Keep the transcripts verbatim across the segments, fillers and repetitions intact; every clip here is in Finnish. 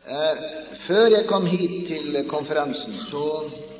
Uh, før jeg kom hit til konferensen, så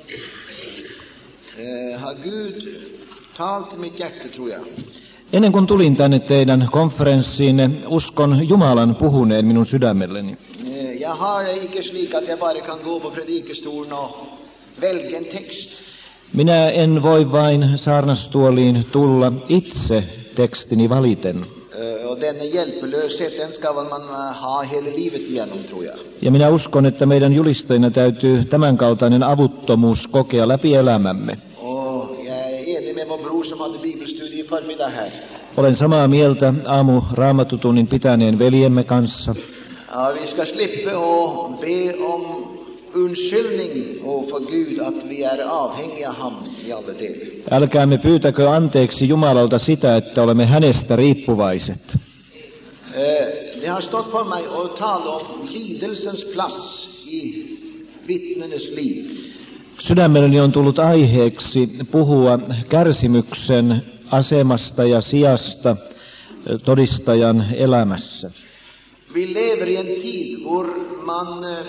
uh, har Gud talt til mitt hjerte, tror jeg. Ennen kuin tulin tänne teidän konferenssiinne, uskon Jumalan puhuneen minun sydämelleni. Uh, jeg har det ikke slik at jeg bare kan gå på predikestolen og velge en tekst. Minä en voi vain saarnastuoliin tulla itse tekstini valiten. Uh, og denne hjelpeløshet, den skal man uh, ha hele livet igjennom, tror jeg. Ja minä uskon, että meidän julistajina täytyy tämänkaltainen avuttomuus kokea läpi elämämme. Og jeg er enig med vår bror som hadde bibelstudie i formiddag her. Olen samaa mieltä aamu Raamattutunnin pitäneen veljemme kanssa. Ja, vi skal slippe å be om unnskyldning overfor Gud at vi er avhengige av ham i alle deler. Älkäämme pyytäkö anteeksi Jumalalta sitä, että olemme hänestä riippuvaiset. Eh, det har stått for meg å tale om lidelsens plass i vitnenes liv. Sydämelleni on tullut aiheeksi puhua kärsimyksen asemasta ja sijasta todistajan elämässä. Vi lever i en tid hvor man eh,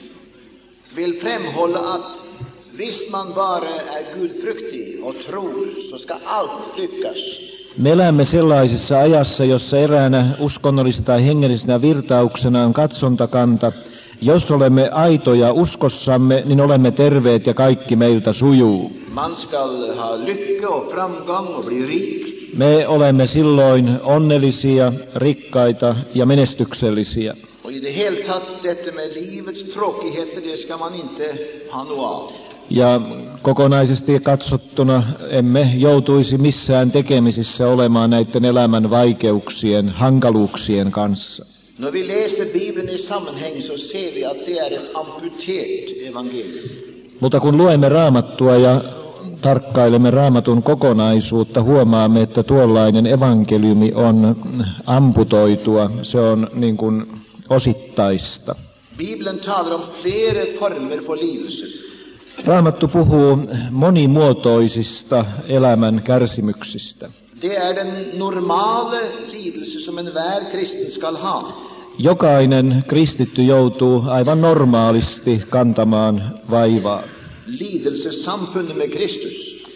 vil fremholde at hvis man bare er gudfryktig og tror, så skal alt lykkes. Me elämme sellaisessa ajassa, jossa eräänä uskonnollisena tai hengellisenä virtauksena on katsontakanta. Jos olemme aitoja uskossamme, niin olemme terveet ja kaikki meiltä sujuu. Man skal ha lykke og framgang og bli rik. Me olemme silloin onnellisia, rikkaita ja menestyksellisiä. Og i det hele tatt, dette med livets tråkigheter, det skal man ikke ha noe av. Ja kokonaisesti katsottuna emme joutuisi missään tekemisissä olemaan näiden elämän vaikeuksien, hankaluuksien kanssa. Når vi leser Bibelen i sammenheng, så ser vi at det er et amputert evangelium. Mutta kun luemme Raamattua ja tarkkailemme Raamatun kokonaisuutta, huomaamme, että tuollainen evankeliumi on amputoitua, se on niin kuin osittaista. Bibelen taler om flere former for lidelse. Raamattu puhuu monimuotoisista elämän kärsimyksistä. Det er den normale lidelse som enhver kristen skal ha. Jokainen kristitty joutuu aivan normaalisti kantamaan vaivaa. Lidelse samfunnet med Kristus.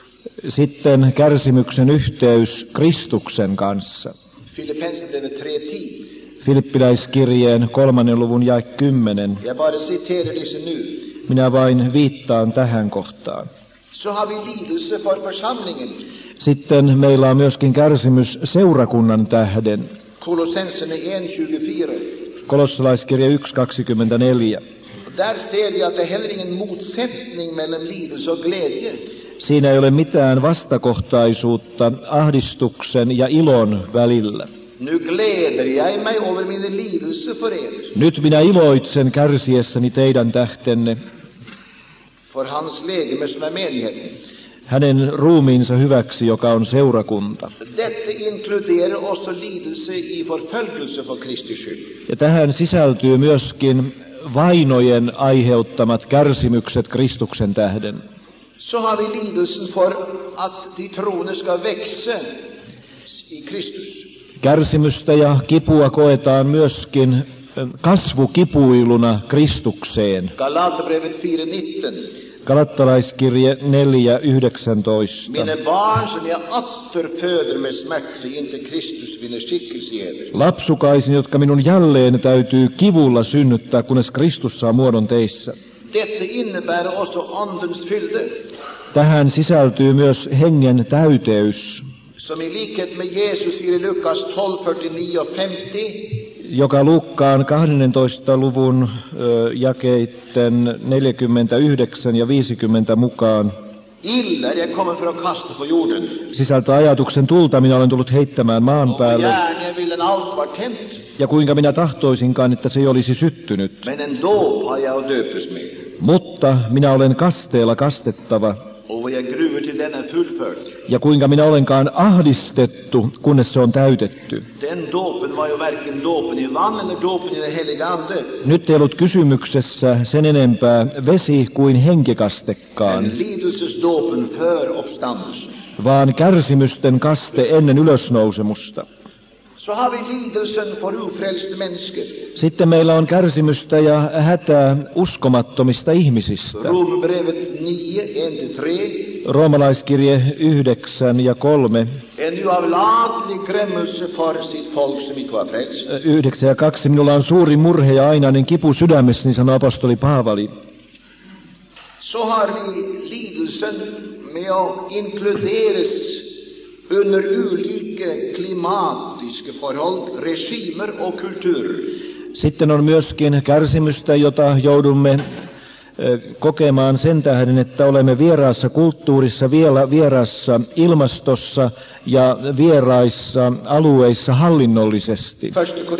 Sitten kärsimyksen yhteys Kristuksen kanssa. Filippenserbrevet tre ti. Filippiläiskirjeen kolmannen luvun jae kymmenen. Jeg bare siterer disse nu. Minä vain viittaan tähän kohtaan. Så har vi lidelse for forsamlingen. Sitten meillä on myöskin kärsimys seurakunnan tähden. Kolossenserne en tjugofire. Kolossalaiskirja yksi kaksikymmentäneljä. Der ser vi at det er heller ingen motsetning mellom lidelse og glede. Siinä ei ole mitään vastakohtaisuutta ahdistuksen ja ilon välillä. Nu gleder jeg meg over mine lidelse for er. Nyt minä iloitsen kärsiessäni teidän tähtenne. For hans legeme som er menigheten. Hänen ruumiinsa hyväksi, joka on seurakunta. Dette inkluderer også lidelse i forfølgelse for Kristi skyld. Ja tähän sisältyy myöskin vainojen aiheuttamat kärsimykset Kristuksen tähden. Så har vi lidelsen for at de troende skal vekse i Kristus. Kärsimystä ja kipua koetaan myöskin kasvukipuiluna Kristukseen. Galaterbrevet fire nitten. Galattalaiskirje neljä yhdeksäntoista. Mine barn som jeg atter føder med smerte, inntil Kristus vinner skikkelse i eder. Lapsukaisin, jotka minun jälleen täytyy kivulla synnyttää, kunnes Kristus saa muodon teissä. Dette innebærer også andens fylde. Tähän sisältyy myös hengen täyteys, som i likhet med Jesus sier i Lukas tolv førtini og femti, joka Luukkaan kahdentoista luvun ö, jakeitten neljäkymmentäyhdeksän ja viisikymmentä mukaan ild er jeg kommet for å kaste på jorden, sisältää ajatuksen tulta minä olen tullut heittämään maan og päälle, gjerne jeg vil en alt var tent, ja kuinka minä tahtoisinkaan, että se ei olisi syttynyt. men en dåp har jeg å døpes med, Mutta minä olen kasteella kastettava, og hvor jeg gruer til den er fullført. ja kuinka minä olenkaan ahdistettu, kunnes se on täytetty. Den dåpen var jo hverken dåpen i vann eller dåpen i den helige ande, Nyt ei ollut kysymyksessä sen enempää vesi kuin henkikastekkaan, men lidelsesdåpen før oppstandelse. vaan kärsimysten kaste ennen ylösnousemusta. Så har vi lidelsen för ofrälste människor. Sitten meillä on kärsimystä ja hätää uskomattomista ihmisistä. Romarbrevet nio, ett till tre. Roomalaiskirje yhdeksän ja kolme. En uavlatlig grämelse för sitt folk som icke var frälst. Yhdeksän ja kaksi. Minulla on suuri murhe ja ainainen kipu sydämessäni, sanoo apostoli Paavali. Så har vi lidelsen med att inkluderas under olika klimatiska förhåll, regimer och kulturer. Sitten on myöskin kärsimystä, jota joudumme kokemaan sen tähden, että olemme vieraassa kulttuurissa, vielä vieraassa ilmastossa ja vieraissa alueissa hallinnollisesti.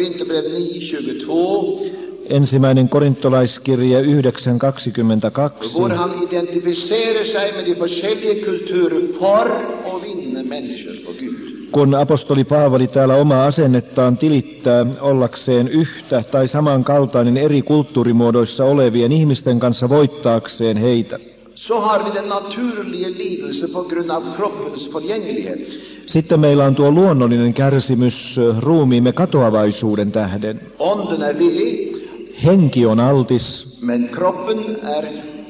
Ensimmäinen korintolaiskirje yhdeksän kaksikymmentäkaksi. Hvor han identificerar sig med de olika kulturer för att vinna människor för Gud. Kun apostoli Paavali täällä omaa asennettaan tilittää ollakseen yhtä tai samankaltainen eri kulttuurimuodoissa olevien ihmisten kanssa voittaakseen heitä. Så har vi den naturliga lidelse på grund av kroppens förgänglighet. Sitten meillä on tuo luonnollinen kärsimys ruumiimme katoavaisuuden tähden. Onden är villig, henki on altis, men kroppen är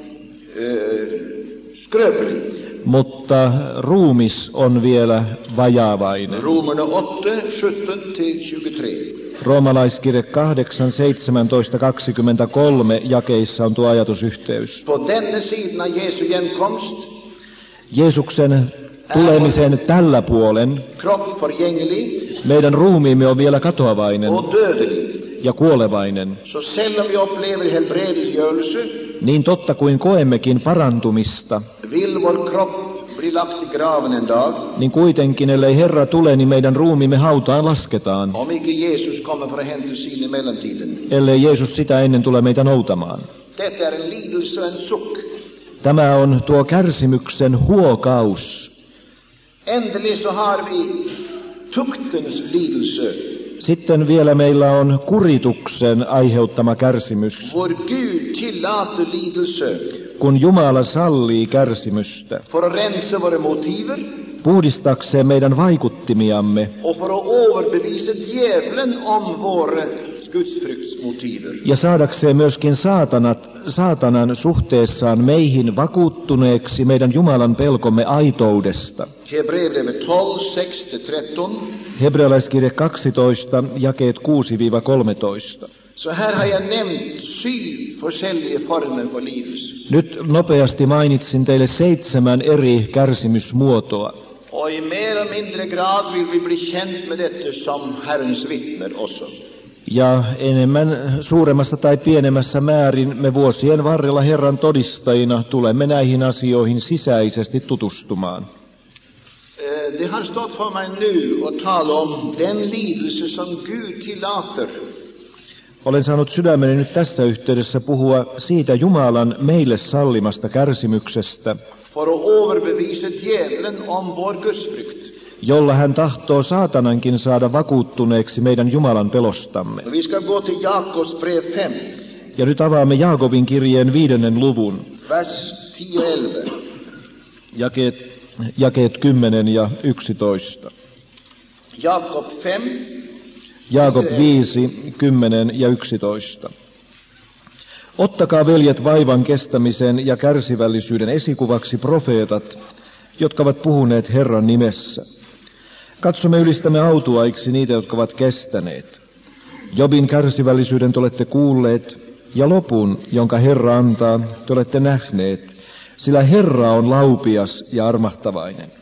äh, skröplig. Mutta ruumis on vielä vajaavainen. Romarna åtta, sjutton till tjugotre. Roomalaiskirje kahdeksan, seitsemäntoista, kaksikymmentäkolme jakeissa on tuo ajatusyhteys. På denna sidan Jesu genkomst, Jeesuksen tulemisen tällä puolen kropp förgänglig, meidän ruumiimme on vielä katoavainen och dödlig. ja kuolevainen. Så selv om vi upplever helbredelsegörelse, niin totta kuin koemmekin parantumista, vill vår kropp bli lagt i graven en dag, niin kuitenkin, ellei Herra tule, niin meidän ruumiimme hautaan lasketaan, om icke Jesus kommer för att hämta sin i mellantiden. ellei Jeesus sitä ennen tule meitä noutamaan. Detta är en lidelse och en suck. Tämä on tuo kärsimyksen huokaus. Endelig så har vi tuktens lidelse. Sitten vielä meillä on kurituksen aiheuttama kärsimys. Vår Gud tillåter lidelse Kun Jumala sallii kärsimystä, för att rensa våra motiver puhdistakseen meidän vaikuttimiamme och för att överbevisa djävulen om våra gudsfruktsmotiver. ja saadakseen myöskin saatanat, saatanan suhteessaan meihin vakuuttuneeksi meidän Jumalan pelkomme aitoudesta. Hebreerbrevet tolv, sex till tretton. Hebrealaiskirje kaksitoista, jakeet kuusi kolmetoista. Så här har jag nämnt sju forskjellige former för lidelse. Nyt nopeasti mainitsin teille seitsemän eri kärsimysmuotoa. Och i mer eller mindre grad vill vi bli känt med detta som Herrens vittner också. Ja enemmän, suuremmassa tai pienemmässä määrin me vuosien varrella Herran todistajina tulemme näihin asioihin sisäisesti tutustumaan. Det har stått för mig nu att tala om den lidelse som Gud tillåter. Olen saanut sydämeni nyt tässä yhteydessä puhua siitä Jumalan meille sallimasta kärsimyksestä, för att överbevisa djävulen om vår gudsfrukt. jolla hän tahtoo saatanankin saada vakuuttuneeksi meidän Jumalan pelostamme. Vi ska gå till Jakobs brev fem, Ja nyt avaamme Jaakobin kirjeen viidennen luvun, vers tio elva. jakeet, jakeet kymmenen ja yksitoista. Jakob fem, Jaakob viisi, kymmenen ja yksitoista. Ottakaa veljet vaivan kestämisen ja kärsivällisyyden esikuvaksi profeetat, jotka ovat puhuneet Herran nimessä. Katsomme ylistämme autuaiksi niitä, jotka ovat kestäneet. Jobin kärsivällisyyden te olette kuulleet, ja lopun, jonka Herra antaa, te olette nähneet, sillä Herra on laupias ja armahtavainen.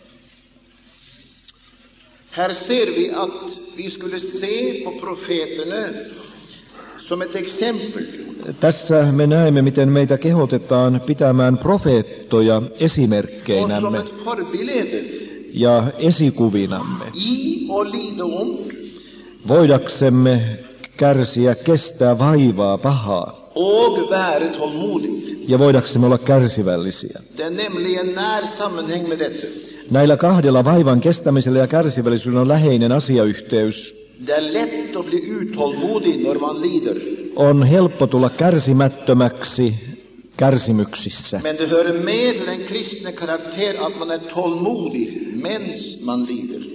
här ser vi att vi skulle se på profeterna som ett exempel. Tässä me näemme, miten meitä kehotetaan pitämään profeettoja Och som esimerkkeinämme ett förbilede ja esikuvinamme, i och lida ont voidaksemme kärsiä, kestää vaivaa, pahaa, och vara tålmodig. ja voidaksemme olla kärsivällisiä. Det är nämligen när sammanhäng med detta. Näillä kahdella vaivan kestämisellä ja kärsivällisyydellä on läheinen asiayhteys. Det är lätt att bli utålmodig när man lider. On helppo tulla kärsimättömäksi kärsimyksissä. Men det hör med till den kristna karaktär att man är tålmodig medan man lider.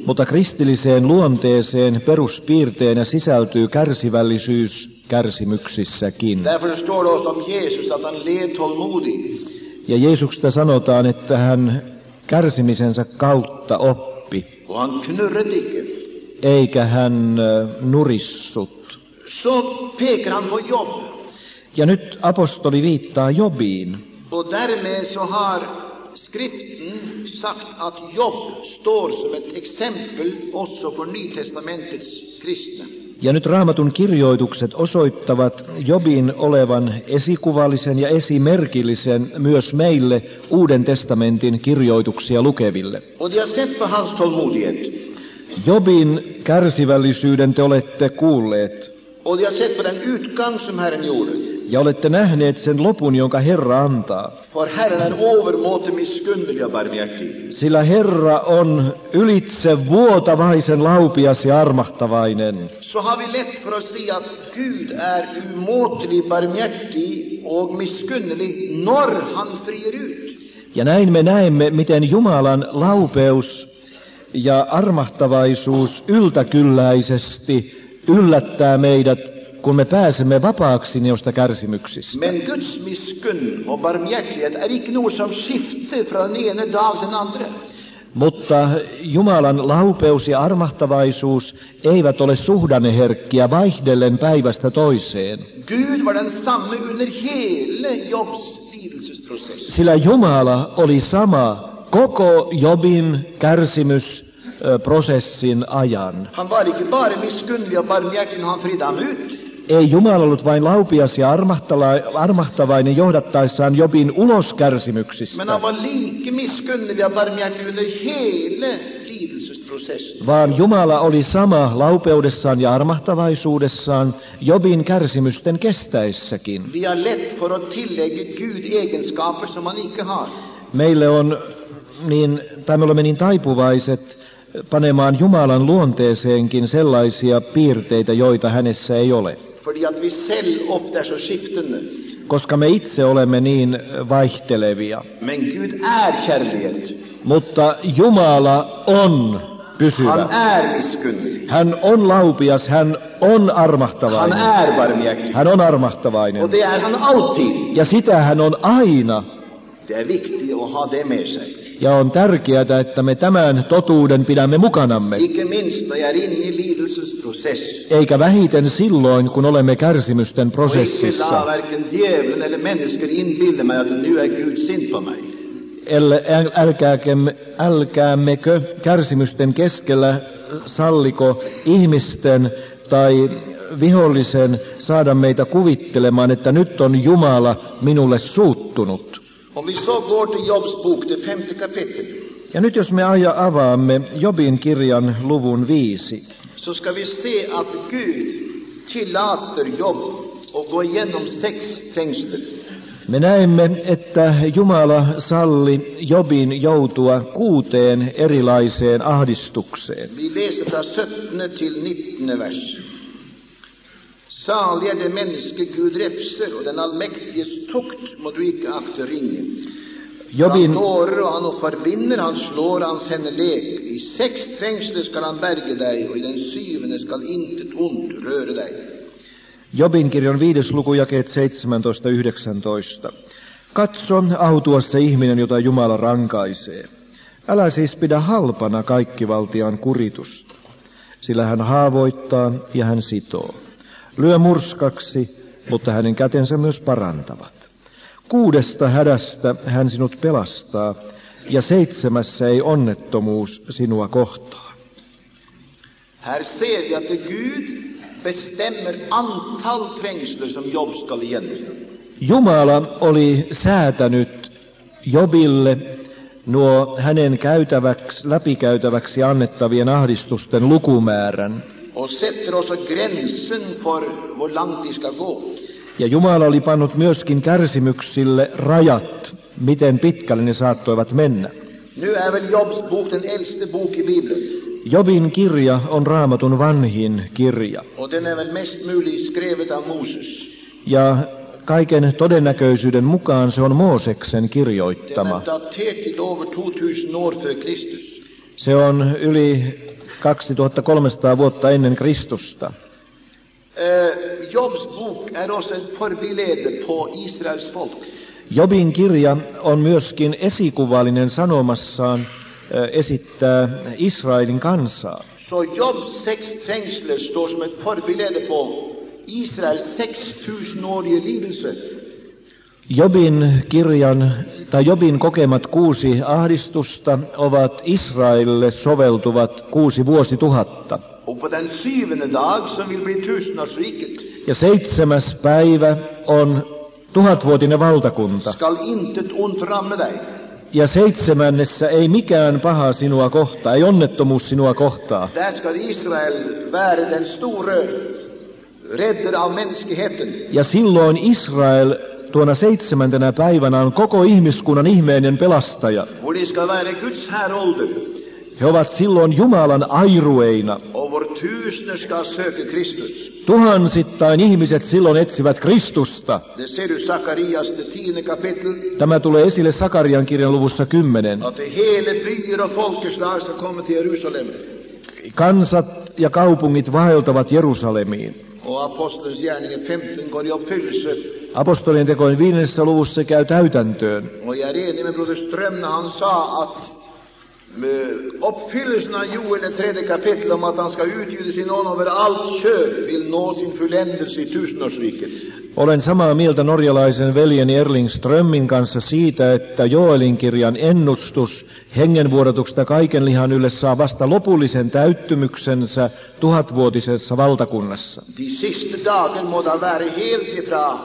Mutta kristilliseen luonteeseen peruspiirteenä sisältyy kärsivällisyys kärsimyksissäkin. Därför står det oss om Jesus att han led tålmodig. Ja Jeesuksesta sanotaan, että hän kärsimisensä kautta oppi, Och han knurrade icke. eikä hän nurissut. Så pekar han på Job. Ja nyt apostoli viittaa Jobiin. Och därmed så har skriften sagt att Job står som ett exempel också för Nytestamentets kristna. Ja nyt Raamatun kirjoitukset osoittavat Jobin olevan esikuvallisen ja esimerkillisen myös meille Uuden testamentin kirjoituksia lukeville. Och de har sett på hans tålmodighet. Jobin kärsivällisyyden te olette kuulleet, Och de har sett på den utgång som Herren gjorde. ja olette nähneet sen lopun, jonka Herra antaa. För Herren är övermåte misskunnelig och barmhärtig. Sillä Herra on ylitse vuotavaisen laupias ja armahtavainen. Så har vi lätt för att se att Gud är umåtelig, barmhärtig och misskunnelig när han frier ut. Ja näin me näemme, miten Jumalan laupeus ja armahtavaisuus yltäkylläisesti yllättää meidät, kun me pääsemme vapaaksi noista kärsimyksistä. Men Guds miskunn och barmhärtighet är icke något som skiftar från den ena dag till den andra. Mutta Jumalan laupeus ja armahtavaisuus eivät ole suhdanneherkkiä vaihdellen päivästä toiseen. Gud var den samme under hela Jobs lidelsesprocess. Sillä Jumala oli sama koko Jobin kärsimysprosessin ajan. Han var icke bara misskunnlig och barmhärtig när han fridde ham ut. Ei Jumala ollut vain laupias ja armahtavainen johdattaessaan Jobin ulos kärsimyksistä, Men han var lika misskunnlig och barmhärtig under hela lidelsesprocessen. vaan Jumala oli sama laupeudessaan ja armahtavaisuudessaan Jobin kärsimysten kestäessäkin. Vi har lätt för att tillägga Gud egenskaper som han icke har. Meille on niin, tai me olemme niin taipuvaiset panemaan Jumalan luonteeseenkin sellaisia piirteitä, joita hänessä ei ole. Fordi att vi själv ofta är så skiftande. Koska me itse olemme niin vaihtelevia. Men Gud är kärlighet. Mutta Jumala on pysyvä. Han är misskunnlig. Hän on laupias, hän on armahtavainen. Han är barmhärtig. Hän on armahtavainen. Och det är han alltid. Ja sitä hän on aina. Det är viktigt att ha det med sig. Ja on tärkeää, että me tämän totuuden pidämme mukanamme. Icke minst när jag är inne i lidelsesprocess. Eikä vähiten silloin, kun olemme kärsimysten Och icke prosessissa. la varken djävulen eller människor inbilla mig att nu är Gud sint på mig. Älkäämme, älkäämmekö kärsimysten keskellä salliko ihmisten tai vihollisen saada meitä kuvittelemaan, että nyt on Jumala minulle suuttunut. Om vi så går till Jobs bok, det femte kapitel, Ja nyt jos me aja avaamme Jobin kirjan luvun viisi, så ska vi se att Gud tillåter Job att gå igenom sex trängsler. me näemme, että Jumala salli Jobin joutua kuuteen erilaiseen ahdistukseen. Vi läser från sjuttonde till nittonde vers. Salig är det menneske Gud refser, och den allmäktiges tukt må du icke akta ringe. Jobin, Han nårer och han förvinner, han slår hans henne lek. I sex trängsler skall han berge dig, och i den syvende skall intet ont röra dig. Jobin kirjan viides luku jakeet seitsemäntoista yhdeksäntoista. Katso, autuas se ihminen, jota Jumala rankaisee. Älä siis pidä halpana kaikkivaltiaan kuritusta, sillä hän haavoittaa ja hän sitoo. Lyö murskaksi, mutta hänen kätensä myös parantavat. Kuudesta hädästä hän sinut pelastaa, ja seitsemässä ei onnettomuus sinua kohtaa. Här ser vi att Gud bestämmer antal trängsler som Job skall igenom. Jumala oli säätänyt Jobille nuo hänen käytäväksi, läpikäytäväksi annettavien ahdistusten lukumäärän. Och sätter också gränsen för hur långt de ska gå. Ja Jumala oli pannut myöskin kärsimyksille rajat, miten pitkälle ne saattoivat mennä. Nu är väl Jobs bok den äldste bok i Bibeln. Jobin kirja on Raamatun vanhin kirja. Och den är väl mest möjligt skrivet av Moses. Ja kaiken todennäköisyyden mukaan se on Mooseksen Den kirjoittama. är daterad till över tvåtusen år före Kristus. Se on yli kaksituhattakolmesataa vuotta ennen Kristusta. Eh, Jobs bok är också ett förbilde på Israels folk. Jobin kirja on myöskin esikuvallinen sanomassaan äh, esittää Israelin kansaa. Så Jobs sex trängsler står som ett förbilde på Israels sextusenårige lidelse. Jobin kirjan tai Jobin kokemat kuusi ahdistusta ovat Israelille soveltuvat kuusi vuosituhatta. Och på den syvende dag som vill bli tusenårsriket Ja seitsemäs päivä on tuhatvuotinen valtakunta. skall intet ont ramme dig. Ja seitsemännessä ei mikään paha sinua kohtaa, ei onnettomuus sinua kohtaa. Där skall Israel vara den store räddare av mänskligheten. Ja silloin Israel tuona seitsemäntenä päivänä on koko ihmiskunnan ihmeinen pelastaja. Och det skall vara Guds härolder. He ovat silloin Jumalan airueina. Och vår tusener skall söka Kristus. Tuhansittain ihmiset silloin etsivät Kristusta. Det ser du Sakarias det tionde kapitel. Tämä tulee esille Sakarian kirjan luvussa kymmenen. Att det hela byer och folkeslag ska komma till Jerusalem. Kansat ja kaupungit vaeltavat Jerusalemiin. Och apostelns gärningar femton går i uppfyllelse. Apostolien tekojen viidennessä luvussa se käy täytäntöön. Och jag är enig med broder Ström när han sa att uppfyllelsen av Joel det tredje kapitel om att han ska utgjuta sin ånd över allt kött vill nå sin fulländelse i tusenårsriket. Olen samaa mieltä norjalaisen veljeni Erling Strömmin kanssa siitä, että Joelin kirjan ennustus hengenvuodatuksesta kaiken lihan ylle saa vasta lopullisen täyttymyksensä tuhatvuotisessa valtakunnassa. De sista dagen må da vara helt ifrån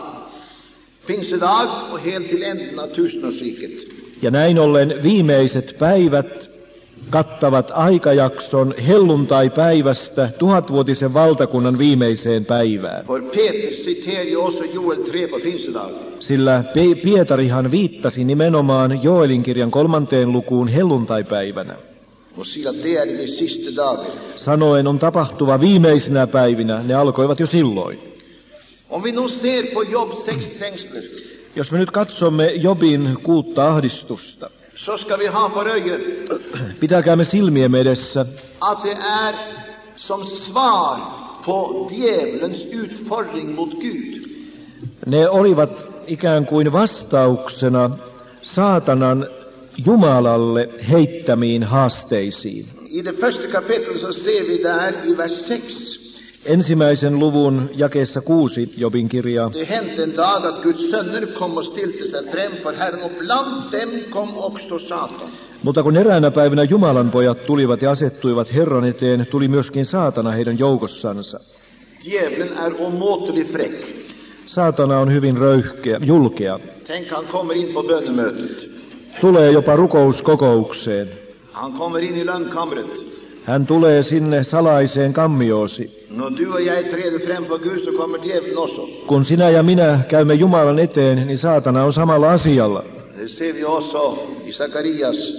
pinsedag och helt till änden av tusenårsriket. Ja näin ollen viimeiset päivät kattavat aikajakson helluntaipäivästä tuhatvuotisen valtakunnan viimeiseen päivään. För Peter citerar ju också Joel tre på pinsedag. Sillä Pietarihan viittasi nimenomaan Joelin kirjan kolmanteen lukuun helluntaipäivänä. Och säger att det är de sista dagen. Sanoen on tapahtuva viimeisinä päivinä, ne alkoivat jo silloin. Om vi nu ser på Jobs sex trängsler, Jos me nyt katsomme Jobin kuutta ahdistusta, så ska vi ha för öga pitäkäämme silmiemme edessä, att det är som svar på djävulens utfordring mot Gud. ne olivat ikään kuin vastauksena saatanan Jumalalle heittämiin haasteisiin. I det första kapitlet så ser vi där i vers sex. Ensimmäisen luvun jakeessa kuusi Jobin kirjaa. Det hände en dag att Guds söner kom och stilte sig framför Herren och bland dem kom också Satan. Mutta kun eräänä päivänä Jumalan pojat tulivat ja asettuivat Herran eteen, tuli myöskin saatana heidän joukossansa. Djävulen är omåttligt fräck. Saatana on hyvin röyhkeä, julkea. Tänk, han kommer in på bönemötet. Tulee jopa rukouskokoukseen. Han kommer in i lönnkamret. Hän tulee sinne salaiseen kammiosi. När du och jag träder framför Gud så kommer djävulen också. Kun sinä ja minä käymme Jumalan eteen, niin saatana on samalla asialla. Det ser vi också i Sakarias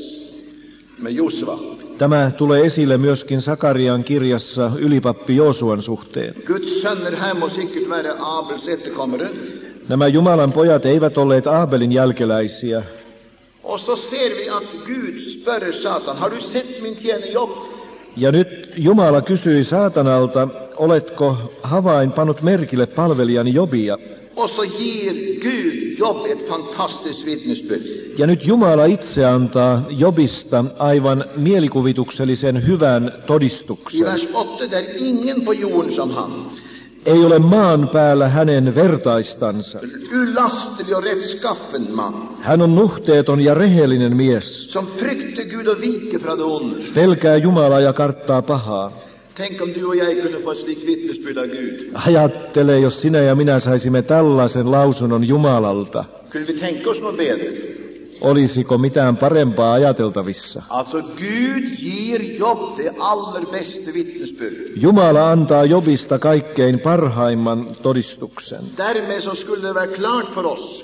med Josua. Tämä tulee esille myöskin Sakarian kirjassa ylipappi Joosuan suhteen. Guds söner här må säkert vara Abels efterkommare. Nämä Jumalan pojat eivät olleet Aabelin jälkeläisiä. Och så ser vi att Gud spörr Satan, har du sett min tjänare Job? Ja nyt Jumala kysyi saatanalta, oletko havain pannut merkille palvelijani Jobia? Och så ger Gud Job ett fantastiskt vittnesbörd. Ja nyt Jumala itse antaa Jobista aivan mielikuvituksellisen hyvän I todistuksen. vers åtta, där ingen på jorden som han, Ei ole maan päällä hänen vertaistansa. ulastelig och rättskaffen man, Hän on nuhteeton ja rehellinen mies. som fryktar Gud och viker från det onda. Pelkää Jumalaa ja karttaa pahaa. Tänk om du och jag kunde få ett slikt vittnesbörd av Gud. Ajattele, jos sinä ja minä saisimme tällaisen lausunnon Jumalalta. Kunde vi tänka oss något bättre? Olisiko mitään parempaa ajateltavissa? Alltså Gud ger Job det allra bästa vittnesbörd. Jumala antaa Jobista kaikkein parhaimman todistuksen. Därmed så skulle det vara klart för oss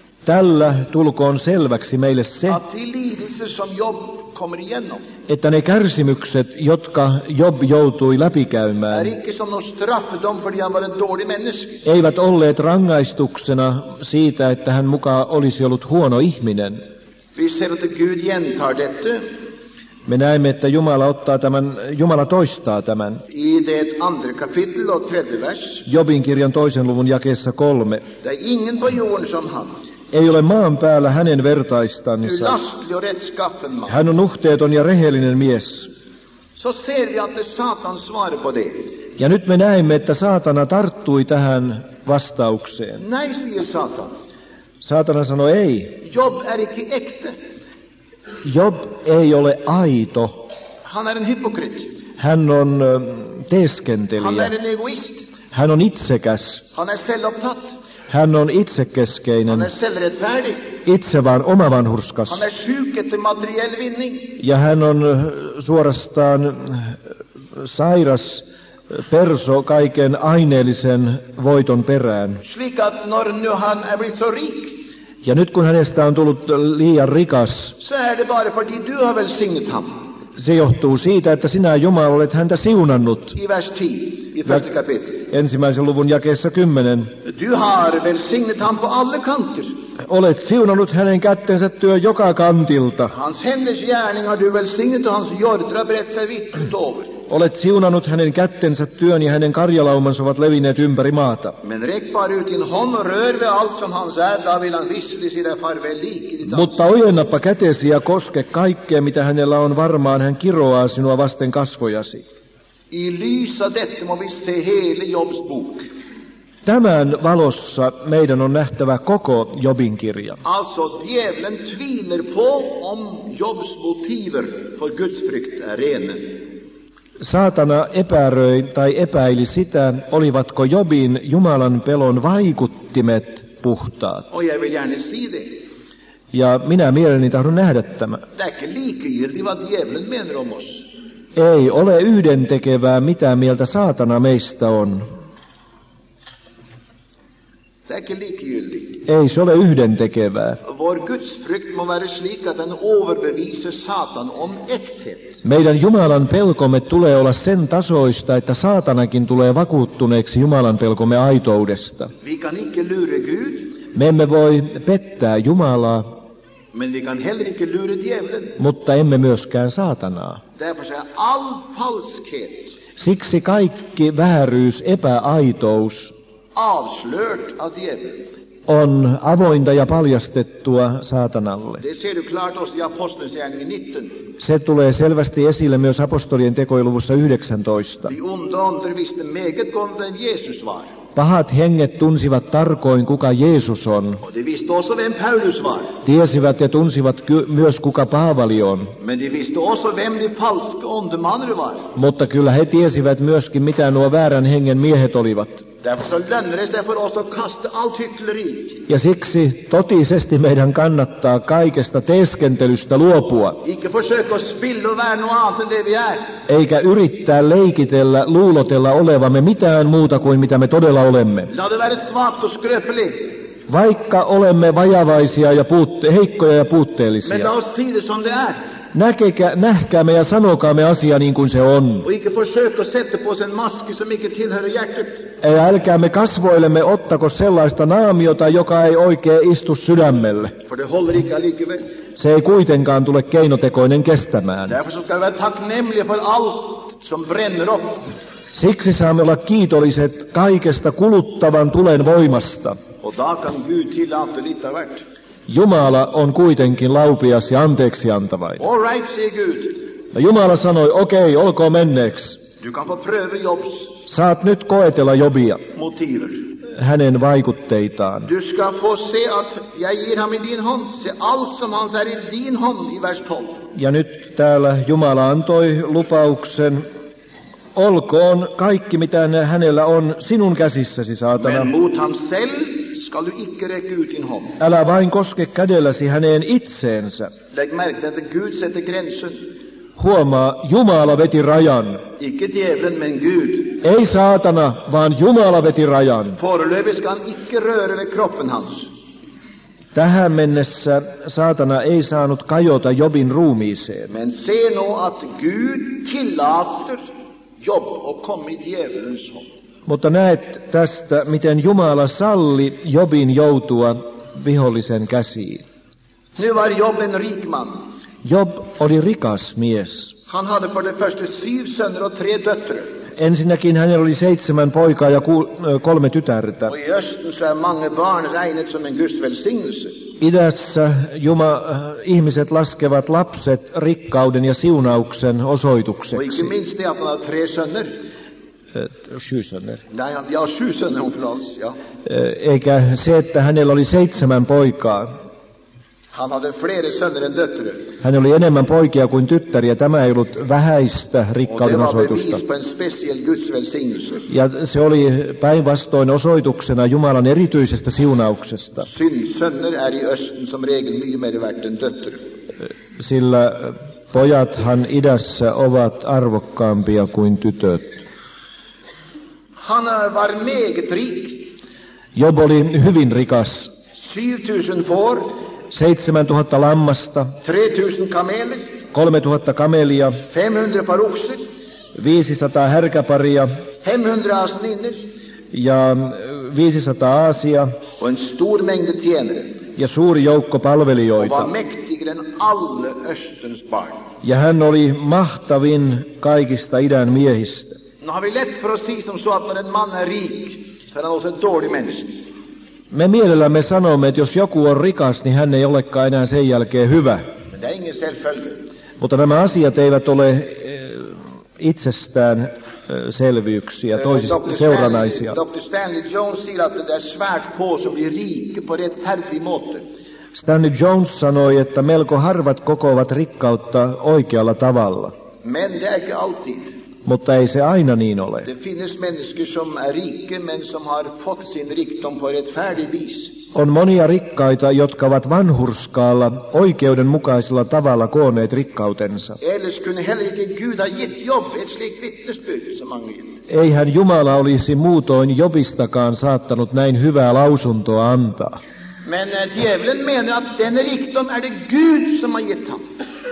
Tällä tulkoon selväksi meille se, att de lidelser som Job kommer igenom että ne kärsimykset, jotka Job joutui är läpikäymään, icke som någon straffdom för att han var en dålig människa. eivät olleet rangaistuksena siitä, että hän mukaan olisi ollut huono ihminen. Vi ser att Gud gentar detta Me näemme, että Jumala ottaa tämän, Jumala toistaa tämän. I det andra kapitel och tredje vers. Jobin kirjan toisen luvun jakeessa kolme. Det är ingen på jorden som han. Ei ole maan päällä hänen Du vertaistansa. lastlig och rättskaffen man. Hän on nuhteeton ja rehellinen mies. Så ser vi att det Satan svarar på det. Ja nyt me näemme, että saatana tarttui tähän vastaukseen. Nej, säger Satan. Saatana sanoi ei. Jobb är icke äkta. Job ei ole aito. Han är en hypokrit. Hän on ö, Han teeskentelijä. är en egoist. Hän on itsekäs. Han är självupptatt. Hän on Han itsekeskeinen. är självrättfärdig. Itse vaan Han omavanhurskas. är sjuk efter materiell vinning. Ja hän on ö, suorastaan ö, sairas perso kaiken aineellisen voiton perään. Slik att när nu han är blivit så rik, Ja nyt kun hänestä on tullut liian rikas, så är det bara för att du har välsignat ham. se johtuu siitä, että sinä Jumala olet häntä siunannut. I vers tio, i första kapitel. Ensimmäisen luvun jakeessa kymmenen. Du har välsignat ham på alla kanter. Olet siunannut hänen kättensä työ joka kantilta. Hans händers gärning har du välsignat och hans jordar har brett sig vitt utöver. Olet siunannut hänen kättensä työn ja hänen karjalaumansa ovat levinneet ympäri maata. Men räck bara ut din hand och rör vid allt som hans är, då vill han visselig säga farväl lik i ditt Mutta ojennappa kätesi ja koske kaikkea, mitä hänellä on, varmaan hän kiroaa sinua vasten kasvojasi. I lys av detta må vi se hela Jobs bok. Tämän valossa meidän on nähtävä koko Jobin kirja. Alltså, djävulen tvivlar på om Jobs motiver för Guds frykt är rena. Saatana epäröi tai epäili sitä, olivatko Jobin Jumalan pelon vaikuttimet puhtaat. Och jag vill gärna se det. Ja minä mielelläni tahdon nähdä tämä. Det är inte likgiltigt vad djävulen menar om oss. Ei ole yhdentekevää, mitä mieltä saatana meistä on. Det är inte likgiltigt. Ei se ole yhdentekevää. Vår Guds frykt må vara slik att den överbevisar Satan om äkthet. Meidän Jumalan pelkomme tulee olla sen tasoista, että saatanakin tulee vakuuttuneeksi Jumalan pelkomme aitoudesta. Vi kan inte lura Gud, Me emme voi pettää Jumalaa, men vi kan heller inte lura djävulen. mutta emme myöskään saatanaa. Därför är all falskhet Siksi kaikki vääryys, epäaitous avslöjat av djävulen. on avointa ja paljastettua saatanalle. Det ser du klart också i Apostlagärningarna nitton. Se tulee selvästi esille myös apostolien tekoiluvussa yhdeksäntoista. De onda andar visste meget gott vem Jesus var. Pahat henget tunsivat tarkoin, kuka Jeesus on. Och de visste också vem Paulus var. Tiesivät ja tunsivat ky- myös, kuka Paavali on. Men de visste också vem de falska ondemannen var. Mutta kyllä he tiesivät myöskin, mitä nuo väärän hengen miehet olivat. Därför så lönar det sig för oss att kasta allt hyckleri. Ja siksi totisesti meidän kannattaa kaikesta teeskentelystä luopua, Icke försöka spilla och vara något annat än det vi är. eikä yrittää leikitellä, luulotella olevamme mitään muuta kuin mitä me todella olemme. Låt det vara svagt och skröpligt. Vaikka olemme vajavaisia ja puutte- heikkoja ja Men puutteellisia, låt oss se det som det är. näkekä, nähkäämme ja sanokaamme asia niin kuin se on. Och icke försöka sätta på sig en mask som icke tillhör hjärtat. Ei älkäämme kasvoillemme ottako sellaista naamiota, joka ei oikein istu sydämelle. För det håller icke allikevel. Se ei kuitenkaan tule keinotekoinen kestämään. Därför så ska vi vara tacknämliga för allt som bränner upp. Siksi saamme olla kiitolliset kaikesta kuluttavan tulen voimasta. Och då kan Gud tillåta lite av vart. Jumala on kuitenkin laupias ja anteeksi antavainen. All right, säger Gud. Ja Jumala sanoi, okei, olkoon menneeksi. Du kan få pröva Jobs Saat nyt koetella Jobia, motiver. hänen vaikutteitaan. Du ska få se att jag ger ham i din hand. Se allt som hans är i din hand i vers tolv. Ja nyt täällä Jumala antoi lupauksen, olkoon kaikki mitä hänellä on sinun käsissäsi, saatana. Men mot ham själv ska du icke räcka ut din hand. Älä vain koske kädelläsi häneen itseensä. Lägg märke till att Gud sätter gränsen. Huomaa, Jumala veti rajan. Icke djävulen, men Gud. Ei saatana, vaan Jumala veti rajan. Forelöpig ska han icke röra vid kroppen hans. Tähän mennessä saatana ei saanut kajota Jobin ruumiiseen. Men se nu att Gud tillåter Jobb att komma i djävulens hand. Mutta näet tästä, miten Jumala salli Jobin joutua vihollisen käsiin. Nu var Jobb en rik man. Job oli rikas mies. Han hade för det första syv söner och tre döttrar. Ensinnäkin hänellä oli seitsemän poikaa ja ku, kolme tytärtä. Och i östen så är många barn regnet som en Guds välsignelse. Idässä Juma, ihmiset laskevat lapset rikkauden ja siunauksen Och osoitukseksi. inte minst det att han har tre söner. Sju söner. Nej, han- ja, sju söner hon förlåt. Ja. Eikä se, että hänellä oli seitsemän poikaa. Han hade flera söner än döttrar. Hän oli enemmän poikia kuin tyttäriä. Tämä ei ollut vähäistä Och det rikkauden var osoitusta. bevis på en speciell Guds välsignelse. Ja se oli päinvastoin osoituksena Jumalan erityisestä siunauksesta, Syndsöner är i östen som regel mycket mer värt än döttrar. sillä pojathan idässä ovat arvokkaampia kuin tytöt. Han var meget rik. Job oli hyvin rikas. syvtusen får, seitsemäntuhatta lammasta, tretusen kameler, kolmetuhatta kamelia, femhundra par oxer, viisisataa härkäparia femhundra asninner ja viisisataa aasia och en stor mängd tjänare. ja suuri joukko Och palvelijoita. var mäktigare än alla östens barn. Ja hän oli mahtavin kaikista idän miehistä. Nu har vi lätt för att se som så att när en man är rik så är han också en dålig människa. Me mielellämme sanomme, että jos joku on rikas, niin hän ei olekaan enää sen jälkeen hyvä. Men det är ingen självföljd. Mutta nämä asiat eivät ole eh, itsestään eh, selvyyksiä, toisista doktor seuranaisia. Stanley, doktor Stanley Jones säger att det är svärt få som blir rika på rättfärdig måte. Stanley Jones sanoi, että melko harvat kokoavat rikkautta oikealla tavalla, Men det är inte alltid. mutta ei se aina niin ole. Det finns människor som är rika men som har fått sin rikdom på rättfärdig vis. On monia rikkaita, jotka ovat vanhurskaalla oikeudenmukaisella tavalla kooneet rikkautensa. Ellers kunde heller inte Gud ha gett Jobb ett slikt vittnesbyrd som han gett. Eihän Jumala olisi muutoin Jobistakaan saattanut näin hyvää lausuntoa antaa. Men eh, djävulen menar att den rikdom är det Gud som har gett honom.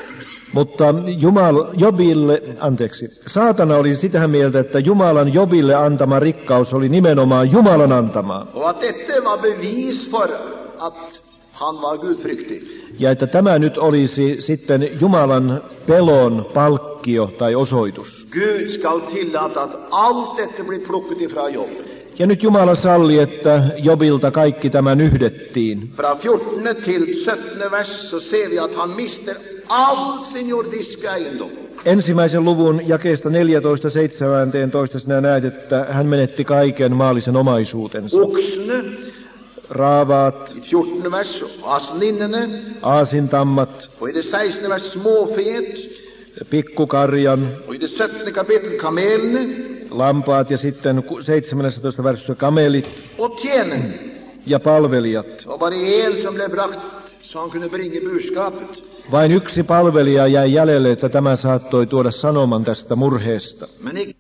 Mutta Jumal, Jobille, anteeksi, saatana oli sitä mieltä, että Jumalan Jobille antama rikkaus oli nimenomaan Jumalan antamaa. Och att detta var bevis för att han var gudfryktig. Ja että tämä nyt olisi sitten Jumalan pelon palkkio tai osoitus. Gud skall tillåta att allt detta blir plockat ifrån Jobb. Ja nyt Jumala salli, että Jobilta kaikki tämä nyhdettiin. Från fjortonde till sjuttonde vers så ser vi att han mister all sin jordiska egendom. Ensimmäisen luvun jakeesta neljätoista seitsemäntoista sinä näet, että hän menetti kaiken maallisen omaisuutensa. Oxene Raavaat, i fjortonde vers, asninnene, aasintammat, och i det sextonde vers småfet, pikkukarjan, och i det sjuttonde kapitel kamelene lampaat ja sitten ku- seitsemännentoista versiossa kamelit och tjänaren. ja palvelijat. Det var bara en som blev bragt så han kunde bringa budskapet. Vain yksi palvelija jäi jäljelle, että tämä saattoi tuoda sanoman tästä murheesta. Men icke-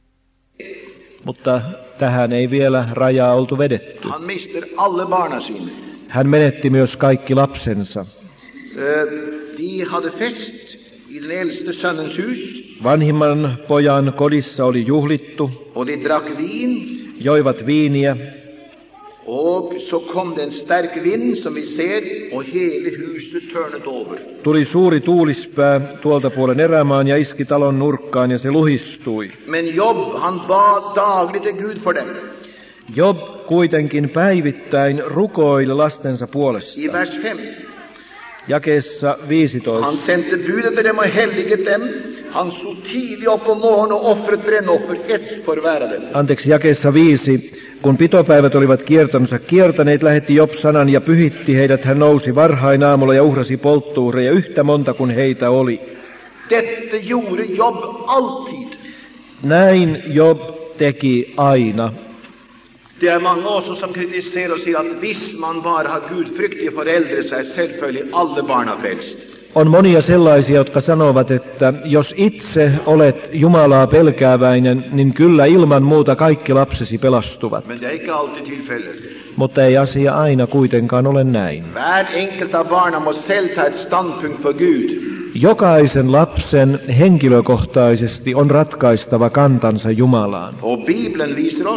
Mutta tähän ei vielä rajaa oltu vedetty. han mister alla barnen sina. Hän menetti myös kaikki lapsensa. Eh, De hade fest i den äldste sonnens hus Vanhimman pojan kodissa oli juhlittu, och de drack vin. joivat viiniä, Och så kom det en stark vind som vi ser och hela huset törnade över. tuli suuri tuulispää tuolta puolen erämaan ja iski talon nurkkaan ja se luhistui. Men Jobb, han bad dagligen till Gud för dem. Job kuitenkin päivittäin rukoili lastensa puolesta. I vers fem. Jakeessa Han viisitoista. sände bud till dem och helgade dem. Han stod tidigt upp på morgonen och offrade brännoffer, ett för värda dem. Anteeksi, jakeessa viisi. Kun pitopäivät olivat kiertonsa kiertäneet, lähetti Job sanan ja pyhitti heidät. Hän nousi varhain aamulla ja uhrasi polttuureja yhtä monta kuin heitä oli. Detta gjorde Jobb alltid. Näin Job teki aina. Det är många också som kritiserar och säger att visst man bara har gudfryktiga föräldrar så är självföljd alla barnen frälst. On monia sellaisia, jotka sanovat, että jos itse olet Jumalaa pelkääväinen, niin kyllä ilman muuta kaikki lapsesi pelastuvat. Men det är inte alltid tillfället. Mutta ei asia aina kuitenkaan ole näin. Hver enkelt av barnen måste själv ta ett standpunkt för Gud. Jokaisen lapsen henkilökohtaisesti on ratkaistava kantansa Jumalaan. Och Bibeln visar oss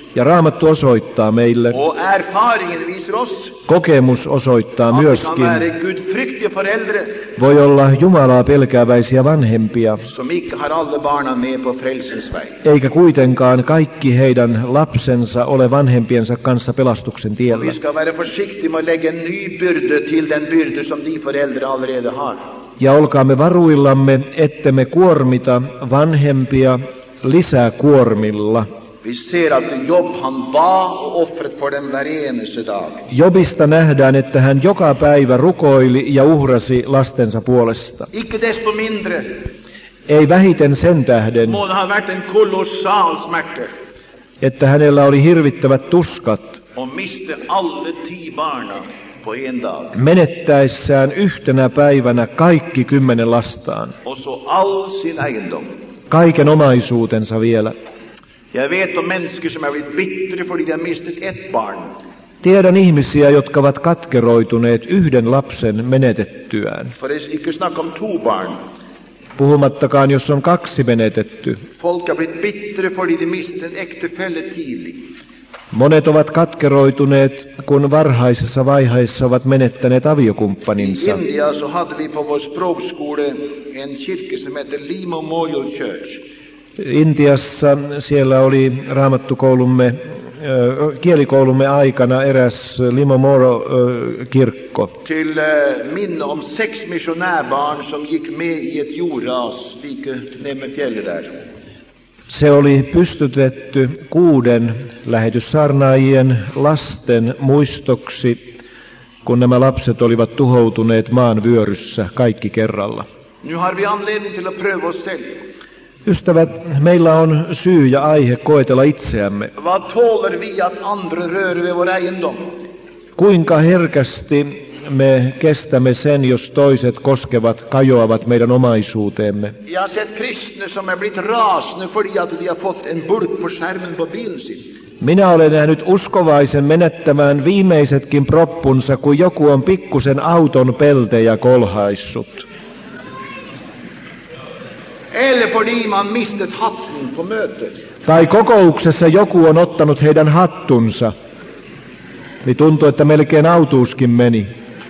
Ja Raamattu osoittaa meille, Og erfaringen viser oss kokemus osoittaa at vi kan myöskin, være gudfryktige foreldre voi olla Jumalaa pelkääväisiä vanhempia, som ikke har alle barna med på frelsens vei. eikä kuitenkaan kaikki heidän lapsensa ole vanhempiensa kanssa pelastuksen Og tiellä. vi skal være forsiktige med å legge en ny byrde til den byrde som de foreldre allerede har. Ja olkaamme varuillamme, ettemme kuormita vanhempia lisäkuormilla. Vi ser at Jobb han ba og offret for dem hver eneste dag. Jobista nähdään, että hän joka päivä rukoili ja uhrasi lastensa puolesta. Ikke desto mindre Ei vähiten sen tähden, må det ha vært en kolossal smerte että hänellä oli hirvittävät tuskat å miste alle ti barna på en dag. menettäessään yhtenä päivänä kaikki kymmenen lastaan, Og så all sin eiendom. kaiken omaisuutensa vielä. Jeg vet om mennesker som er blitt bitre fordi de har mistet ett barn. Tiedän ihmisiä, jotka ovat katkeroituneet yhden lapsen menetettyään. For det er ikke snakk om to barn. Puhumattakaan, jos on kaksi menetetty. Folk har blitt bitre fordi de mistet en ektefelle tidlig. Monet ovat katkeroituneet, kun varhaisessa vaiheessa ovat menettäneet I aviokumppaninsa. India så hadde vi på vår språkskole en kirke som heter Lima Memorial Church. Intiassa siellä oli raamattukoulumme, ö, kielikoulumme aikana eräs Limomoro-kirkko. Til uh, minne om seks misjonærbarn som gikk med i et jordras like ned med fjellet der. Se oli pystytetty kuuden lähetyssaarnaajien lasten muistoksi, kun nämä lapset olivat tuhoutuneet maan vyöryssä kaikki kerralla. Nå har vi anledning til å prøve oss selv. Ystävät, meillä on syy ja aihe koetella itseämme. Hva tåler vi at andre rører ved vår eiendom? Kuinka herkästi me kestämme sen, jos toiset koskevat, kajoavat meidän omaisuuteemme. Jeg har sett kristne som er blitt rasende fordi at de har fått en bulk på skjermen på bilen sin. Minä olen nähnyt uskovaisen menettämään viimeisetkin proppunsa, kun joku on pikkusen auton peltejä kolhaissut. Eller fordi man mistet hatten på møtet. Tai kokouksessa joku on ottanut heidän hattunsa. Niin tuntuu, että melkein autuuskin meni.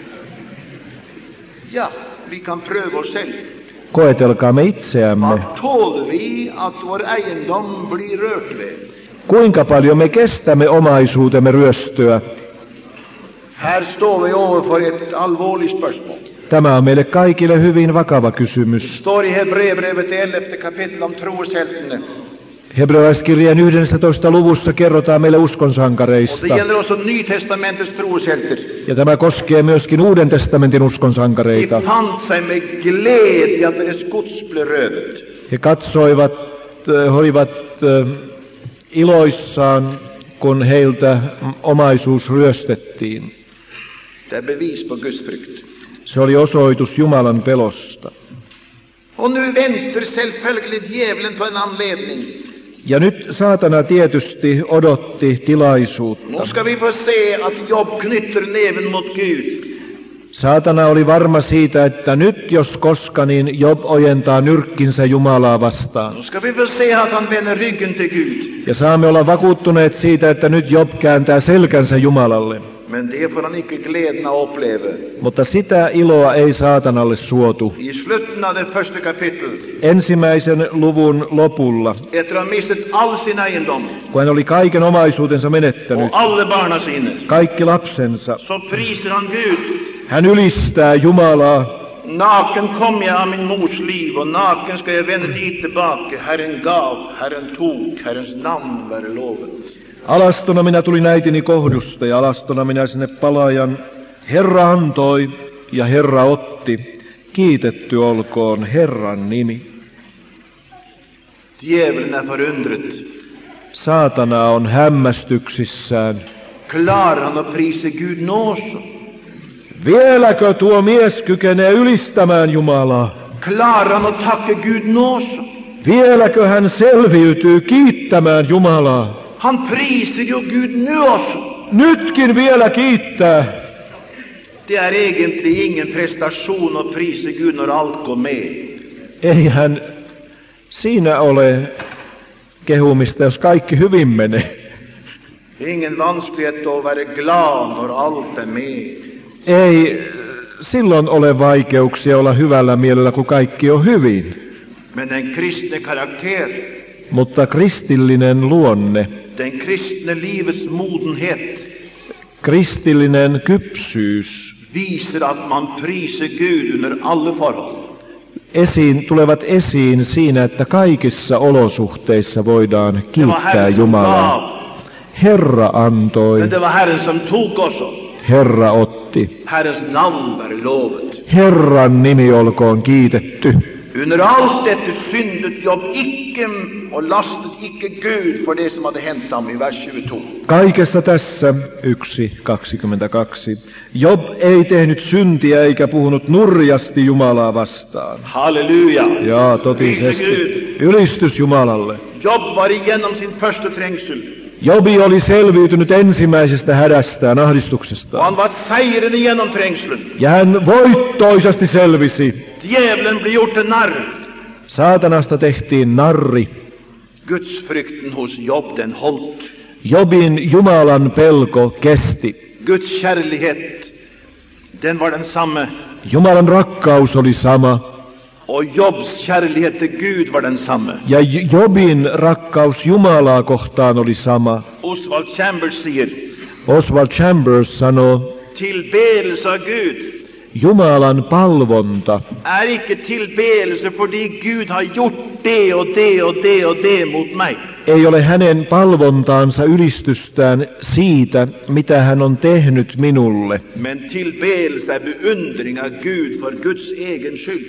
Ja, vi kan prøve oss selv. Koetelkaamme itseämme. Hva tåler vi at vår eiendom blir rørt ved? Kuinka paljon me kestämme omaisuutemme ryöstöä? Her står vi overfor et alvorlig spørsmål. Tämä on meille kaikille hyvin vakava kysymys. Står i Hebreerbrevet ellevte kapittel om troesheltene. Hebrealaiskirjeen yhdennessätoista luvussa kerrotaan meille Og det uskonsankareista. gjelder også Nytestamentets troeshelter. Ja tämä koskee myöskin Uuden testamentin De uskonsankareita. fant seg med glede i at deres gods ble røvet. He katsoivat, he olivat äh, iloissaan, kun heiltä omaisuus ryöstettiin. Det er bevis på Guds frykt. Se oli osoitus Jumalan pelosta. Og nå venter selvfølgelig djevelen på en anledning. Ja nyt saatana tietysti odotti tilaisuutta. Nå skal vi få se at Jobb knytter neven mot Gud. Saatana oli varma siitä, että nyt jos koska, niin Job ojentaa nyrkkinsä Jumalaa vastaan. Nå skal vi få se at han vender ryggen til Gud. Ja saamme olla vakuuttuneet siitä, että nyt Job kääntää selkänsä Jumalalle. Men det får han ikke gleden av å oppleve. Mutta sitä iloa ei saatanalle suotu. I slutten av det første kapittel, Ensimmäisen luvun lopulla, etter å ha mistet all sin eiendom kun hän oli kaiken omaisuutensa menettänyt, og alle barna sine, kaikki lapsensa, så priser han Gud. hän ylistää Jumalaa. Naken kom jeg av min mors liv, og naken skal jeg vende dit tilbake. Herren gav, Herren tok, Herrens navn være lovet. Alastona minä tulin äitini kohdusta ja alastona minä sinne palaajan. Herra antoi ja Herra otti. Kiitetty olkoon Herran nimi. Djevelen er forundret. Saatana on hämmästyksissään. Klarer han å prise Gud nå også? Vieläkö tuo mies kykenee ylistämään Jumalaa? Klarer han å takke Gud nå også? Vieläkö hän selviytyy kiittämään Jumalaa? Han priser jo Gud nå også. Nytkin vielä kiittää. Det er egentlig ingen prestasjon å prise Gud når alt går med. Eihän siinä ole kehumista, jos kaikki hyvin menee. Ingen vanskelighet å være glad når alt er med. Ei silloin ole vaikeuksia olla hyvällä mielellä, kun kaikki on hyvin. Men den kristne karaktär, Mutta kristillinen luonne, den kristne livets modenhet, kristillinen kypsyys viser at man priser Gud under alle forhold. esiin, tulevat esiin siinä, että kaikissa olosuhteissa voidaan Det var kiittää Herren som Jumalaa. gav, Herra antoi, men det var Herren som tok også. Herra otti. Herrens navn være lovet. Herran nimi olkoon kiitetty. Under alt dette syndet Job ikke og lastet ikke Gud for det som hadde hendt ham i vers tjueto. Kaikessa tässä, yksi kaksikymmentäkaksi, Job ei tehnyt syntiä eikä puhunut nurjasti Jumalaa vastaan. Halleluja! Jaa, totisesti. Ylistys Jumalalle. Job var igjennom sin første trengsel. Jobi oli selviytynyt ensimmäisestä hädästään, Og ahdistuksestaan. han var seirende gjennom trengselen. Ja hän voittoisasti selvisi. Djevelen ble gjort til narr. Saatanasta tehtiin narri. Guds frykten hos Job, den holdt. Jobin Jumalan pelko kesti. Guds kjærlighet, den var den samme. Jumalan rakkaus oli sama. Og Jobs kjærlighet til Gud var den samme. Ja Jobin rakkaus Jumalaa kohtaan oli sama. Oswald Chambers sier, Oswald Chambers sanoo, tilbedelse av Gud Jumalan palvonta er ikke tilbedelse fordi Gud har gjort det og det og det og det mot meg. ei ole hänen palvontaansa ylistystään siitä, mitä hän on tehnyt minulle, Men tilbedelse er beundring av Gud for Guds egen skyld.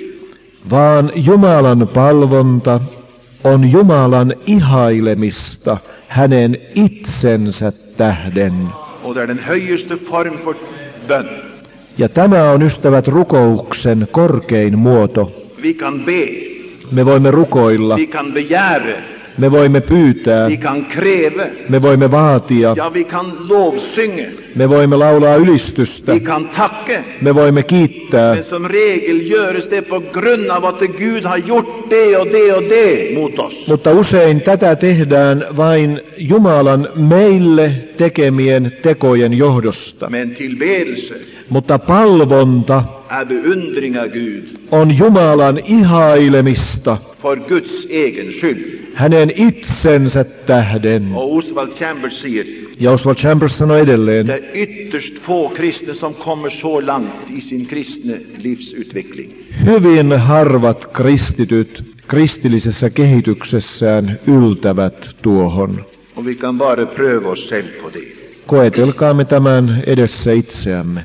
vaan Jumalan palvonta on Jumalan ihailemista hänen itsensä tähden. Og det er den høyeste form for bønn. Ja tämä on, ystävät, rukouksen korkein muoto. Vi kan be, Me voimme rukoilla, vi kan begjære, me voimme pyytää, vi kan kreve, me voimme vaatia, ja vi kan lovsynge, me voimme laulaa ylistystä, vi kan takke. me voimme kiittää, Men som regel gjøres det på grunn av at Gud har gjort det og det og det mot oss. mutta usein tätä tehdään vain Jumalan meille tekemien tekojen johdosta. Men tilbedelse Mutta palvonta er beundring av Gud on Jumalan ihailemista for Guds egen skyld. hänen itsensä tähden. Og Oswald Chambers sier, Ja Oswald Chambers sanoi edelleen, det er ytterst få kristne som kommer så langt i sin kristne livsutvikling. hyvin harvat kristityt kristillisessä kehityksessään yltävät tuohon. Og vi kan bare prøve oss selv på det. Koetelkaamme tämän edessä itseämme.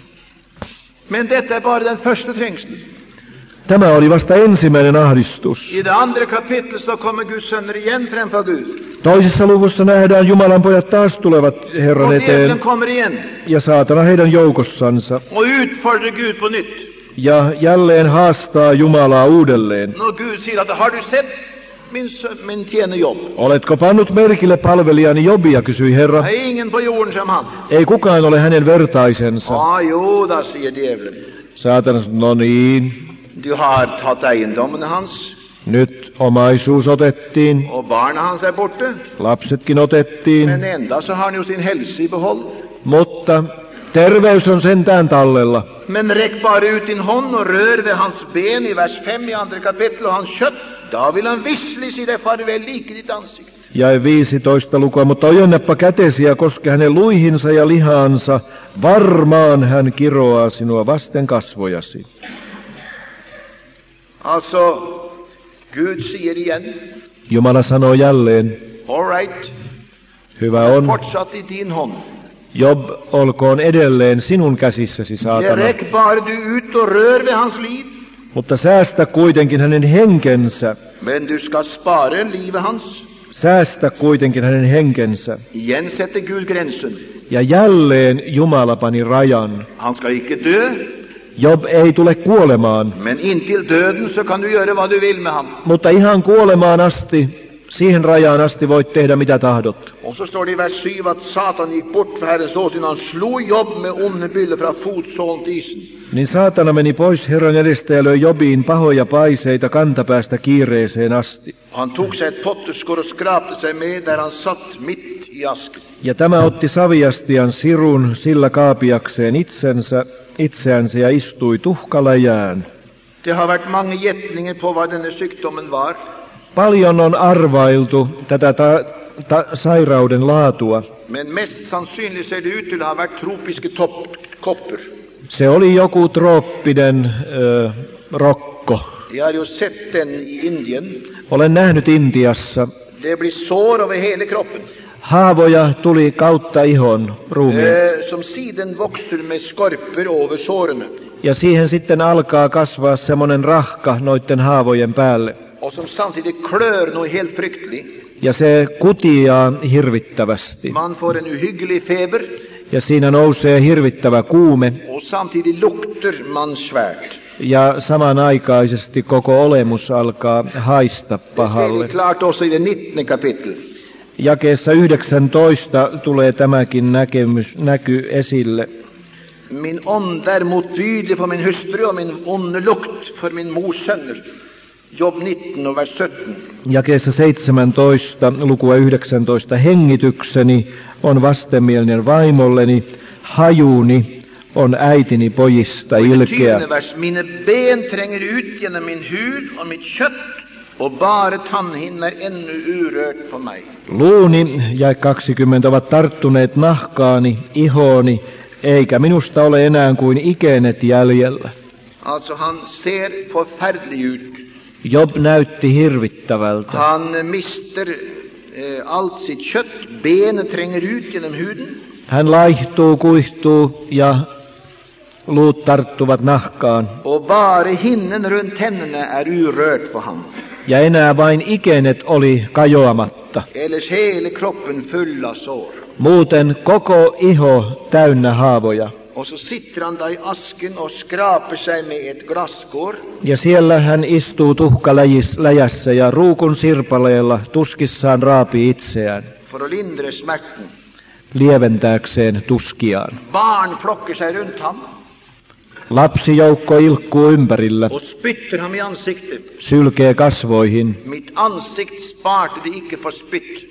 Men dette er bare den første trengselen. Tämä oli vasta ensimmäinen ahdistus. I det andre kapitlet så kommer Guds sønner igjen frem for Gud. Toisessa luvussa nähdään Jumalan pojat taas tulevat Herran Og djevelen eteen kommer igjen ja saatana heidän joukossansa og utfordrer Gud på nytt. ja jälleen haastaa Jumalaa uudelleen. Når Gud sier at har du sett min, sø- min tjener Job? Oletko pannut merkille palvelijani Jobia, kysyi Herra. Det er ingen på jorden som han. Ei kukaan ole hänen vertaisensa. Ah, jo da, sier djevelen. Saatana sanoi, no niin, Du har tatt eiendommene hans, nyt omaisuus otettiin, og barna hans er borte. lapsetkin otettiin, Men enda så har han jo sin helse i behold. mutta terveys on sentään tallella. Men rekk bare ut din hånd og rør ved hans ben i vers fem i andre kapittel og hans kjøtt. Da vil han visselig si deg farvel like ditt ansikt. Ja viisitoista lukua, mutta ojenneppa kätesi ja koske hänen luihinsa ja lihaansa, varmaan hän kiroaa sinua vasten kasvojasi. Altså, Gud sier igjen, Jumala sanoo jälleen, all right, hyvä on, fortsatt i din hånd. Job, olkoon edelleen sinun käsissäsi, saatana, Rekk bare du ut og rør ved hans liv. mutta säästä kuitenkin hänen henkensä, Men du skal spare livet hans. säästä kuitenkin hänen henkensä. Igjen setter Gud grensen. Ja jälleen Jumala pani rajan. Han skal ikke dø, Job ei tule kuolemaan, men inntil døden så kan du gjøre hva du vil med ham. mutta ihan kuolemaan asti, siihen rajaan asti voit tehdä mitä tahdot. Og så står det i vers syv at Satan gikk bort fra Herrens åsyn. Han slo Job med onde byller fra fotsålen til isen. Niin saatana meni pois Herran edestä ja löi Jobiin pahoja paiseita kantapäästä kiireeseen asti. Han tok seg et potteskår og skrapte seg med der han satt midt i asken. Ja tämä otti saviastian sirun sillä kaapiakseen itsensä, itseänsä ja istui tuhkaläjään. Det har varit många gättningar på vad denna sjukdomen var. Paljon on arvailtu tätä ta- ta- sairauden laatua. Men mest sannolikt ser det ut till att ha varit tropiska kopper. Se oli joku trooppinen ö, rokko. Jag har ju sett den i Indien. Olen nähnyt Intiassa. Det blir sår över hela kroppen. Haavoja tuli kautta ihon ruumiin. Eh, som siden växer med skorpor över såren. Ja siihen sitten alkaa kasvaa semmoinen rahka noiden haavojen päälle. Och som samtidigt klör något helt fryktligt. Ja se kutiaa hirvittävästi. Man får en uhygglig feber. Ja siinä nousee hirvittävä kuume. Och samtidigt luktar man svärt. Ja samanaikaisesti koko olemus alkaa haista Det ser pahalle. vi klart också i det nittonde kapitel. Jakeessa yhdeksäntoista tulee tämäkin näkemys, näky esille. Min ånd är motbydlig för min hustru och min onde lukt för min mors söner. Jobb nitton och vers sjutton. Jakeessa seitsemäntoista, lukua yhdeksäntoista, hengitykseni on vastenmielinen vaimolleni, hajuni on äitini pojista ilkeä. Tjugonde vers. Mina ben tränger ut genom min hud och mitt kött och bara tandhinnan är ännu urört på mig. Luuni ja kaksikymmentä ovat tarttuneet nahkaani, ihooni, eikä minusta ole enää kuin ikenet jäljellä. Alltså han ser förfärlig ut. Job näytti hirvittävältä. Han mister eh, allt sitt kött. Benen tränger ut genom huden. Hän laihtuu, kuihtuu ja luut tarttuvat nahkaan. Och bara hinnen runt tänderna är urört för han. Ja enää vain ikenet oli kajoamatta. Ellers hela kroppen full av sår. Muuten koko iho täynnä haavoja. Och så sitter han där i asken och skrapar sig med ett glasskår. Ja siellä hän istuu tuhkaläjässä ja ruukun sirpaleella tuskissaan raapii itseään. För att lindra smärtan. Lieventääkseen tuskiaan. Barn flockar sig runt ham. Lapsijoukko ilkkuu ympärillä. Och spytter ham i ansiktet. Sylkee kasvoihin. Mitt ansikt spartade icke för spytt.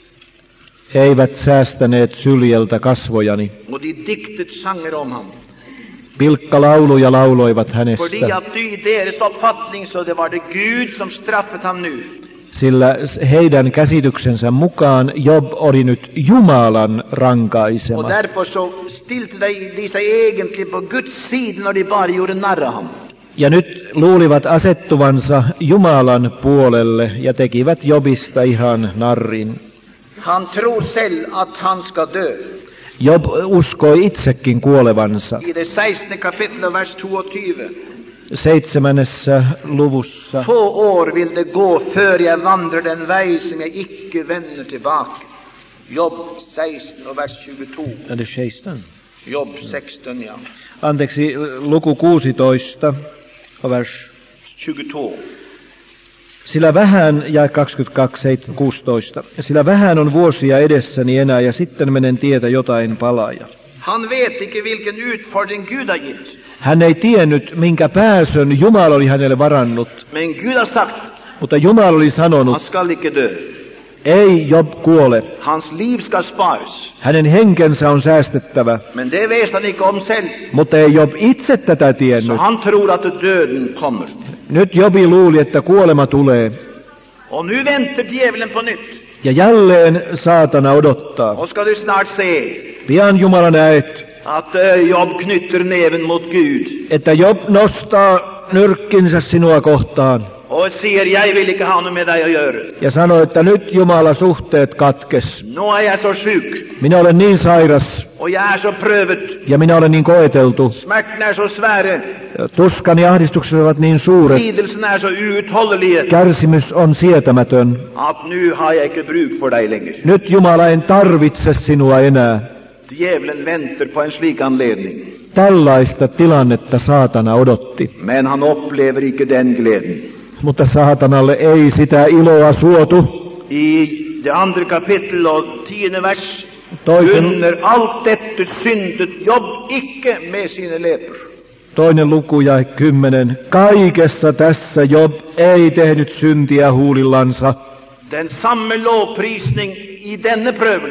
Eivät säästäneet syljeltä kasvojani. Och de diktet sanger om ham. Pilkkalauluja lauloivat Fordi hänestä. att i deras uppfattning så det var det Gud som straffat ham nu. Sillä heidän käsityksensä mukaan Job oli nyt Jumalan Och rankaisema. därför så stilte de sig egentligen på Guds sida när de bara gjorde narr av ham. Ja nyt luulivat asettuvansa Jumalan puolelle ja tekivät Jobista ihan narrin. Han tror själv att han ska dö. Job uskoi itsekin kuolevansa. I det sextonde kapitlet, vers tjugotvå. Seitsemännessä luvussa. Få år vill det gå för jag vandrar den väg som jag icke vänder tillbaka. Jobb sexton och vers tjugotvå. Eller sexton. Jobb sexton, ja. Anteeksi, luku kuusitoista, vers tjugotvå. Sillä vähän, ja kaksikymmentäkaksi, kuusitoista, sillä vähän on vuosia edessäni enää, ja sitten menen tietä jotain palaja. Han vet icke vilken utfordring Gud har gett. Hän ei tiennyt, minkä pääsön Jumala oli hänelle varannut, Men Gud har sagt, mutta Jumala oli han sanonut, skall icke dö. ei Job kuole. Hans liv ska sparas. Hänen henkensä on säästettävä, Men det vet han icke om själv. mutta ei Job itse tätä Så tiennyt. han tror att döden kommer. Nyt Jobi luuli, että kuolema tulee, Och nu väntar djävulen på nytt. ja jälleen saatana odottaa. Och ska du snart se Pian Jumala näet, att eh, Jobb knyter näven mot Gud. että Job nostaa nyrkkinsä sinua kohtaan Och säger, jag vill icke ha något med dig att göra. ja sanoo, että nyt Jumala suhteet katkes. Nu är jag så sjuk. Minä olen niin sairas Och jag är så prövat. ja minä olen niin koeteltu. Smärtan är så sväre. Tuskani ja ahdistukset ovat niin suuret. Lidelsen är så uthållig. Kärsimys on sietämätön. Att nu har jag icke bruk för dig längre. Nyt Jumala en tarvitse sinua enää. Djävulen väntar på en slik anledning. Tällaista tilannetta saatana odotti. Men han upplever icke den glädjen. Mutta saatanalle ei sitä iloa suotu. I det andra kapitel och tionde vers. Toisen, Under allt detta syndet Jobb icke med sina läppar. toinen luku ja kymmenen. Kaikessa tässä Job ei tehnyt syntiä huulillansa. Den samma lovprisning i denna prövelse.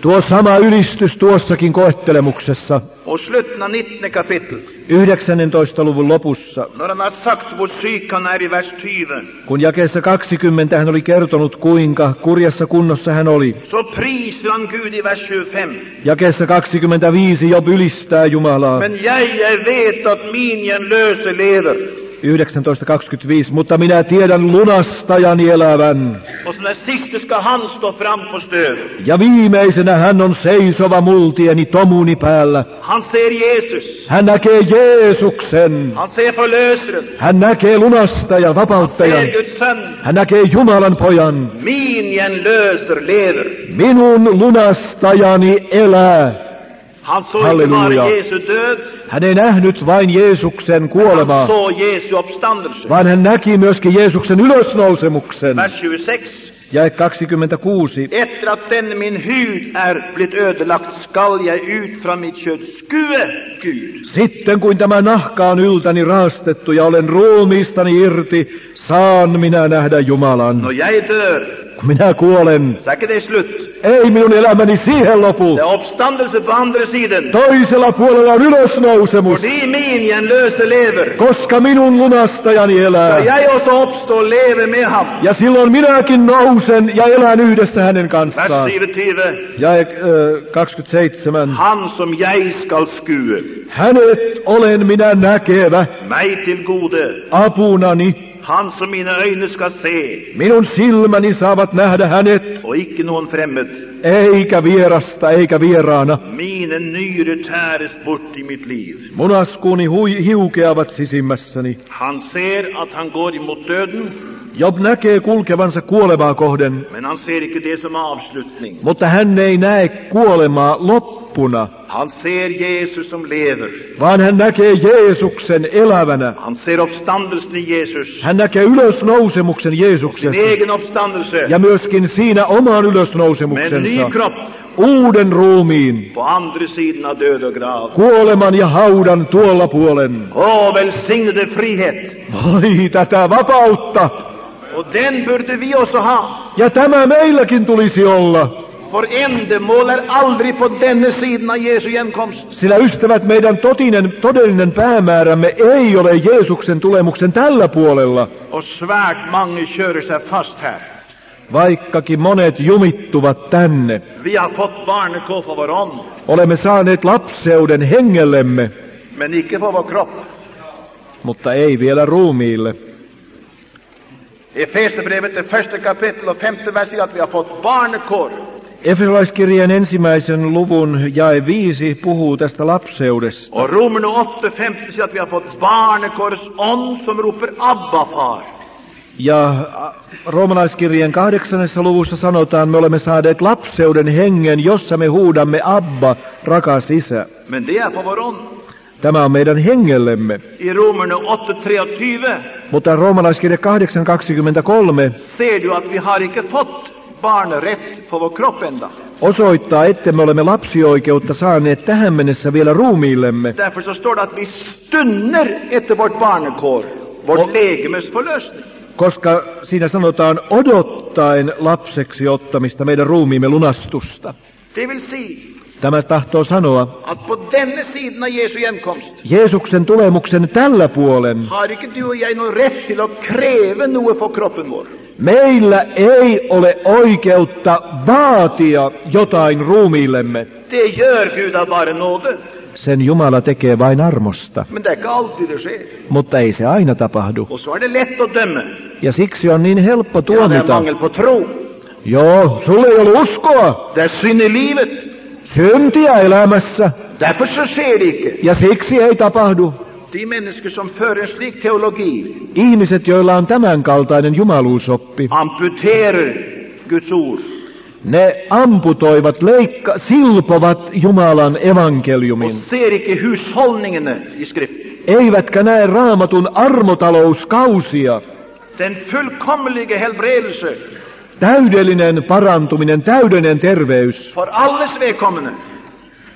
Tuo sama ylistys tuossakin koettelemuksessa. Och slutten av nittonde kapitel. yhdeksännentoista luvun lopussa. När han har sagt hvor syk han är i vers tjugo. Kun jakeessa kaksikymmentä hän oli kertonut, kuinka kurjassa kunnossa hän oli. Så prisar han Gud i vers tjugofem. Jakeessa kaksikymmentäviisi Job ylistää Jumalaa. Men jag, jag vet att min genlöse lever. yhdeksäntoista kaksikymmentäviisi, mutta minä tiedän lunastajani elävän. Och som den sista ska han stå fram på stöd. Ja viimeisenä hän on seisova multieni tomuni päällä. Han ser Jesus. Hän näkee Jeesuksen. Han ser förlösaren. Hän näkee lunastajan, vapauttajan. Han ser Guds son. Hän näkee Jumalan pojan. Min genlöser lever. Minun lunastajani elää. Han såg inte bara Jesu död. Hän ei nähnyt vain Jeesuksen kuolemaa, Han såg Jesu uppståndelse. vaan hän näki myöskin Jeesuksen ylösnousemuksen. Vers tjugosex. Jae kaksikymmentäkuusi. Efter att den min hud är blivit ödelagt skall jag ut från mitt kött skue Gud. Sitten kuin tämä nahka on yltäni raastettu ja olen ruumiistani irti, saan minä nähdä Jumalan. När jag dör, Kun minä kuolen, så är det slut. ei minun elämäni siihen lopu. Det är uppståndelse på andra sidan. Toisella puolella on ylösnousemus, Och det min genlöse lever. koska minun lunastajani Ska elää. jag också uppstå och leva med ham. Ja silloin minäkin nousen ja elän yhdessä hänen Vers kanssaan. syvtio. Jae äh, kaksikymmentäseitsemän. Han som jag skall skue. Hänet olen minä näkevä, Mig till gode. apunani. Han som mina ögon ska se. Minun silmäni saavat nähdä hänet, Och icke någon främmande. eikä vierasta eikä vieraana. Mina nyre täres bort i mitt liv. Munaskuuni hui, hiukeavat sisimmässäni. Han ser att han går emot döden. Job näkee kulkevansa kuolemaa kohden, Men han ser icke det som avslutning. mutta hän ei näe kuolemaa loppuna, Han ser Jesus som lever. vaan hän näkee Jeesuksen elävänä. Han ser uppståndelsen i Jesus. Hän näkee ylösnousemuksen Sin Jeesuksessa egen uppståndelse. ja myöskin siinä oman Med en ny ylösnousemuksensa, kropp. uuden ruumiin, På andra sidan av död och grav. kuoleman ja haudan tuolla puolen. Åh, välsignade frihet. Vai tätä vapautta! Och den borde vi också ha. Ja tämä meilläkin tulisi olla. För ändamål är aldrig på denna sidan av Jesu genkomst. Sillä ystävät, meidän totinen, todellinen päämäärämme ei ole Jeesuksen tulemuksen tällä puolella, Och svärt många kör sig fast här. vaikkakin monet jumittuvat tänne. Vi har fått barnekår för vår ånd, Olemme saaneet lapseuden hengellemme, men icke för vår kropp. mutta ei vielä ruumiille. Efesierbrevet, det första kapitel och femte vers, säger att vi har fått barnekår. Efesolaiskirjeen ensimmäisen luvun jae viisi puhuu tästä lapseudesta. Och Romarna åtta femtio säger att vi har fått barnekårets ånd som ropar Abba, far. Ja roomalaiskirjeen kahdeksannessa luvussa sanotaan, me olemme saaneet lapseuden hengen, jossa me huudamme Abba, rakas isä. Men det är på vår ånd. Tämä on meidän hengellemme. I Romarna åtta trettio Mutta roomalaiskirja kahdeksan kaksikymmentäkolme ser du att vi har icke fått barnerätt för vår kropp ända. osoittaa, että me olemme lapsioikeutta saaneet tähän mennessä vielä ruumiillemme. Därför så står det att vi stunner efter vårt barnekår, vårt legemes förlösning. Koska siinä sanotaan odottaen lapseksi ottamista, meidän ruumiimme lunastusta. Det vill säga Tämä tahtoo sanoa, att på denna sidan av Jesu genkomst Jeesuksen tulemuksen tällä puolen har icke du och jag någon rätt till att kräva något för kroppen vår. meillä ei ole oikeutta vaatia jotain ruumiillemme. Det gör Gud av bara nåde. Sen Jumala tekee vain armosta, Men det är inte alltid det sker. mutta ei se aina tapahdu. Och så är det lätt att döma. Ja siksi on niin helppo Ja, det är tuomita. mangel på tro. Joo, sulle ei ole uskoa. Det är synd i livet. Syntiä elämässä. Därför så sker det icke. Ja siksi ei tapahdu. De människor som för en slik teologi Ihmiset, joilla on tämän kaltainen jumaluusoppi, amputerar Guds ord. ne amputoivat, leikka, silpovat Jumalan Och evankeliumin. ser icke hushållningen i skriften. Eivätkä näe Raamatun armotalouskausia. Den fullkomliga helbredelse Täydellinen parantuminen, täydellinen terveys för alles välkomna.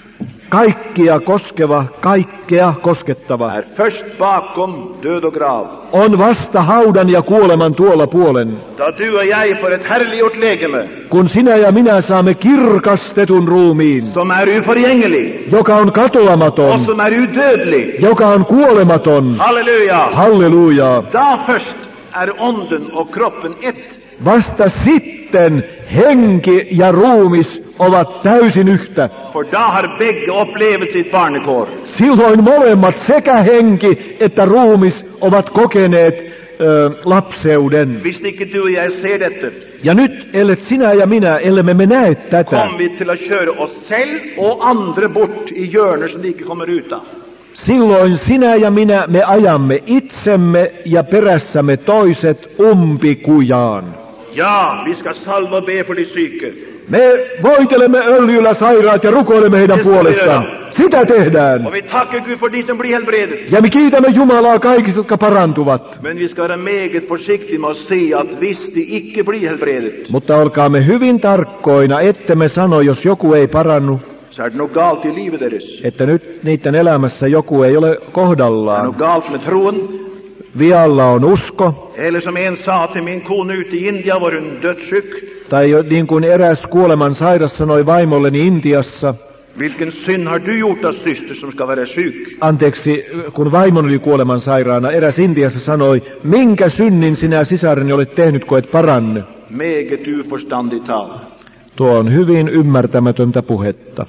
kaikkia koskeva, kaikkea koskettava, är först bakom död och grav. on vasta haudan ja kuoleman tuolla puolen. Da du och jag får ett härliggjort legeme, Kun sinä ja minä saamme kirkastetun ruumiin, som är oförgänglig joka on katoamaton, och som är udödlig. joka on kuolematon. Halleluja! Halleluja. Da först är onden och kroppen ett. Vasta sitten henki ja ruumis ovat täysin yhtä. För da har bägge upplevt sitt barnekår. Silloin molemmat, sekä henki että ruumis, ovat kokeneet ö, lapseuden. Visst icke du och jag ser detta, Ja nyt, ellet sinä ja minä, ellemme me näe tätä, kom vi till att köra oss själv och andra bort i hjörnor som de icke kommer ut av. silloin sinä ja minä, me ajamme itsemme ja perässämme toiset umpikujaan. Ja, vi ska salva och be för de syke. Me voitelemme öljyllä sairaat ja rukoilemme heidän puolestaan. Sitä tehdään. Och vi tackar Gud för de som blir helbredet. Ja me kiitämme Jumalaa kaikista, jotka parantuvat. Men vi ska vara meget försiktiga med att säga att visst de icke blir helbredet, Mutta olkaamme hyvin tarkkoina, ettemme sano, jos joku ei parannu, så är det något galt i livet deras. että nyt niiden elämässä joku ei ole Det är kohdallaan. något galt med tron. Vialla on usko, Eller som en sa till min kone ute i India, var hon dödssjuk. tai jo- niin kuin eräs kuoleman sairas sanoi vaimolleni Intiassa, Vilken synd har du gjort av syster som ska vara sjuk? anteeksi, kun vaimoni oli kuoleman sairaana, eräs Intiassa sanoi, minkä synnin sinä sisareni olet tehnyt, kun et parannu? Meget oförståndigt tal. Tuo on hyvin ymmärtämätöntä puhetta.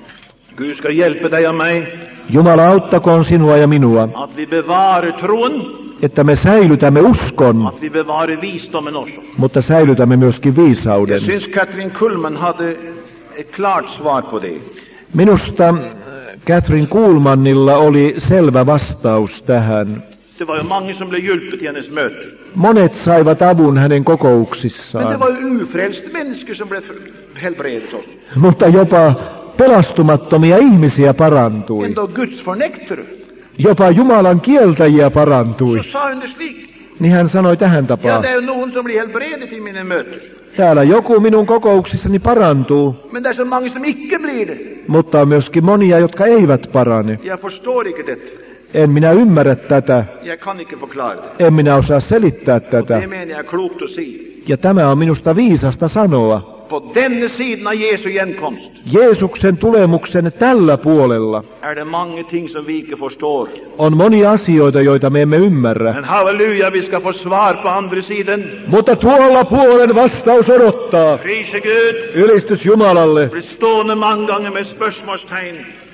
Gud ska hjälpa dig och mig Jumala auttakoon sinua ja minua, att vi bevarar tron, että me säilytämme uskon, att vi bevarar visdomen också. mutta säilytämme myöskin viisauden. Jag syns Katrin Kullman hade ett klart svar på det. Minusta äh, Catherine Kuhlmannilla oli selvä vastaus tähän. Det var ju många som blev hjälpta i hennes möte. Monet saivat avun hänen Men det kokouksissaan, var ju ofrälsta människor som blev helbredet oss. mutta jopa pelastumattomia ihmisiä parantui. Ändå Guds förnektare. Jopa Jumalan kieltäjiä parantui. Så sa hon det slik. Niin hän sanoi tähän Ja, tapaan. det är ju någon som blir helbredet i mina möten. Täällä joku minun kokouksissani parantuu, Men det är så många som icke blir det. mutta on myöskin monia, jotka eivät parane. Jag förstår icke detta. En minä ymmärrä tätä, Jag kan icke förklara det. en minä osaa selittää tätä. Det menar jag är klokt att säga. Ja tämä on minusta viisasta sanoa. På denna sidan av Jesu genkomst Jeesuksen tulemuksen tällä puolella är det många ting som vi icke förstår. on monia asioita, joita me emme ymmärrä. Men halleluja, vi ska få svar på andra sidan. Mutta tuolla puolen vastaus odottaa. Prise Gud. Ylistys Jumalalle. Blir stående många gånger med spörsmålstegn.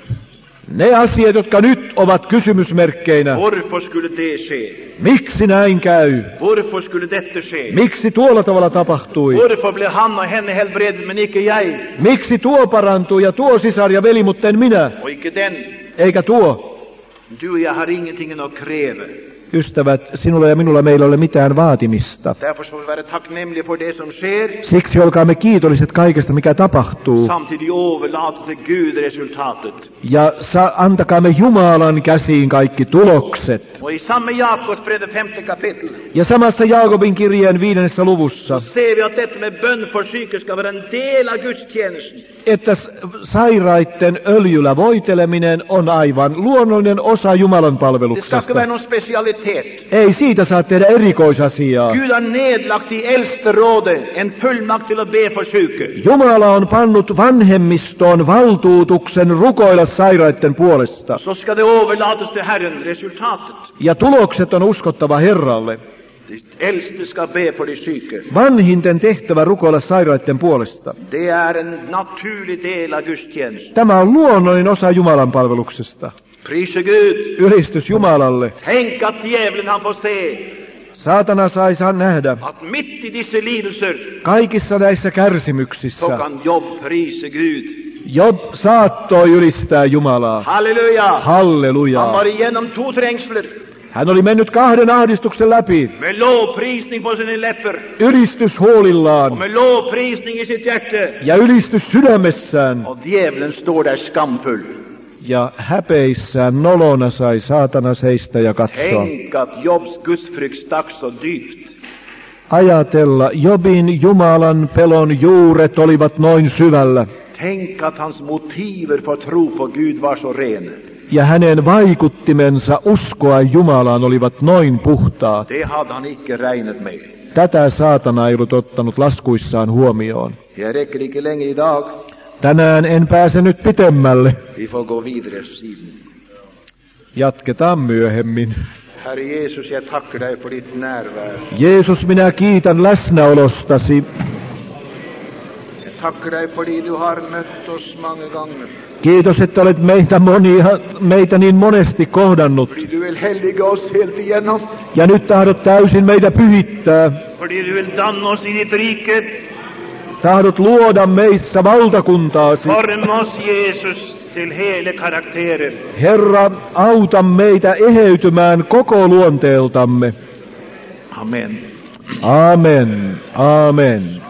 Ne asiat, jotka nyt ovat kysymysmerkkeinä. Varför skulle det ske? Miksi näin käy? Varför skulle detta ske? Miksi tuolla tavalla tapahtui? Varför blev han och henne helbredet men icke jag? Miksi tuo parantui ja tuo sisar ja veli, mutta en minä? Och icke den. Eikä tuo. Du och jag har ingenting att kräva. Ystävät, sinulla ja minulla meillä ei ole mitään vaatimista. Därför ska vi vara tacknämliga för det som sker. Siksi olkaamme kiitolliset kaikesta, mikä tapahtuu. Samtidigt överlåta till Gud resultatet. Ja sa- antakaamme Jumalan käsiin kaikki tulokset. Och i samma Jakobsbrev, det femte kapitel, Ja samassa Jaakobin kirjeen viidennessä luvussa, ser vi att detta med bön för psyke ska vara en del av Guds tjänst. että s- sairaitten öljyllä voiteleminen on aivan luonnollinen osa Jumalan Det ska inte palveluksesta. vara någon specialitet. Ei siitä saa tehdä erikoisasiaa. Gud har nedlagt i äldste rådet en fullmakt till att be för sjuka. Jumala on pannut vanhemmistoon valtuutuksen rukoilla sairaitten puolesta. Så ska det överlåtas till Herren resultatet. Ja tulokset on uskottava Herralle. Det äldste ska be för de sjuka. Vanhinten tehtävä rukoilla sairaitten puolesta. Det är en naturlig del av Guds tjänst. Tämä on luonnollinen osa Jumalan palveluksesta. Prise Gud. Ylistys Jumalalle. Tänk att djävulen han får se Saatana sai saa nähdä att mitt i dessa lidelser kaikissa näissä så kärsimyksissä. kan Jobb prisa Gud. Job saattoi ylistää Jumalaa. Halleluja! Han Halleluja. var igenom två trängsler Hän oli mennyt kahden ahdistuksen läpi. med lovprisning på sina läppar Ylistys och huolillaan med lovprisning i sitt hjärta. ja ylistys sydämessään. Och djävulen står där skamfull. Ja häpeissään nolona sai saatana seistä ja katsoa. Tänk att Jobs gudsfrykt stack så djupt. Ajatella, Jobin Jumalan pelon juuret olivat noin syvällä. tänk att hans motiver för tro på Gud var så rena. Ja hänen vaikuttimensa uskoa Jumalaan olivat noin puhtaat. Det hade han icke räknat med. Tätä saatana ei ollut ottanut laskuissaan huomioon. Jag räcker icke länge idag. Tänään en pääse nyt pitemmälle. Vi får gå vidare sidan. Jatketaan myöhemmin. Herre Jesus, jag tackar dig för ditt närvaro. Jeesus, minä kiitän läsnäolostasi. Jag tackar dig för det du har mött oss många gånger. Kiitos, että olet meitä, monia, meitä niin monesti kohdannut. Fordi du vill helliga oss helt igenom. Ja nyt tahdot täysin meitä pyhittää. Fordi du vill danna oss i ditt rike. Tahdot luoda meissä valtakuntaasi. Forma oss, Jesus, till hela karaktären. Herra, auta meitä eheytymään koko luonteeltamme. Amen. Amen. Amen.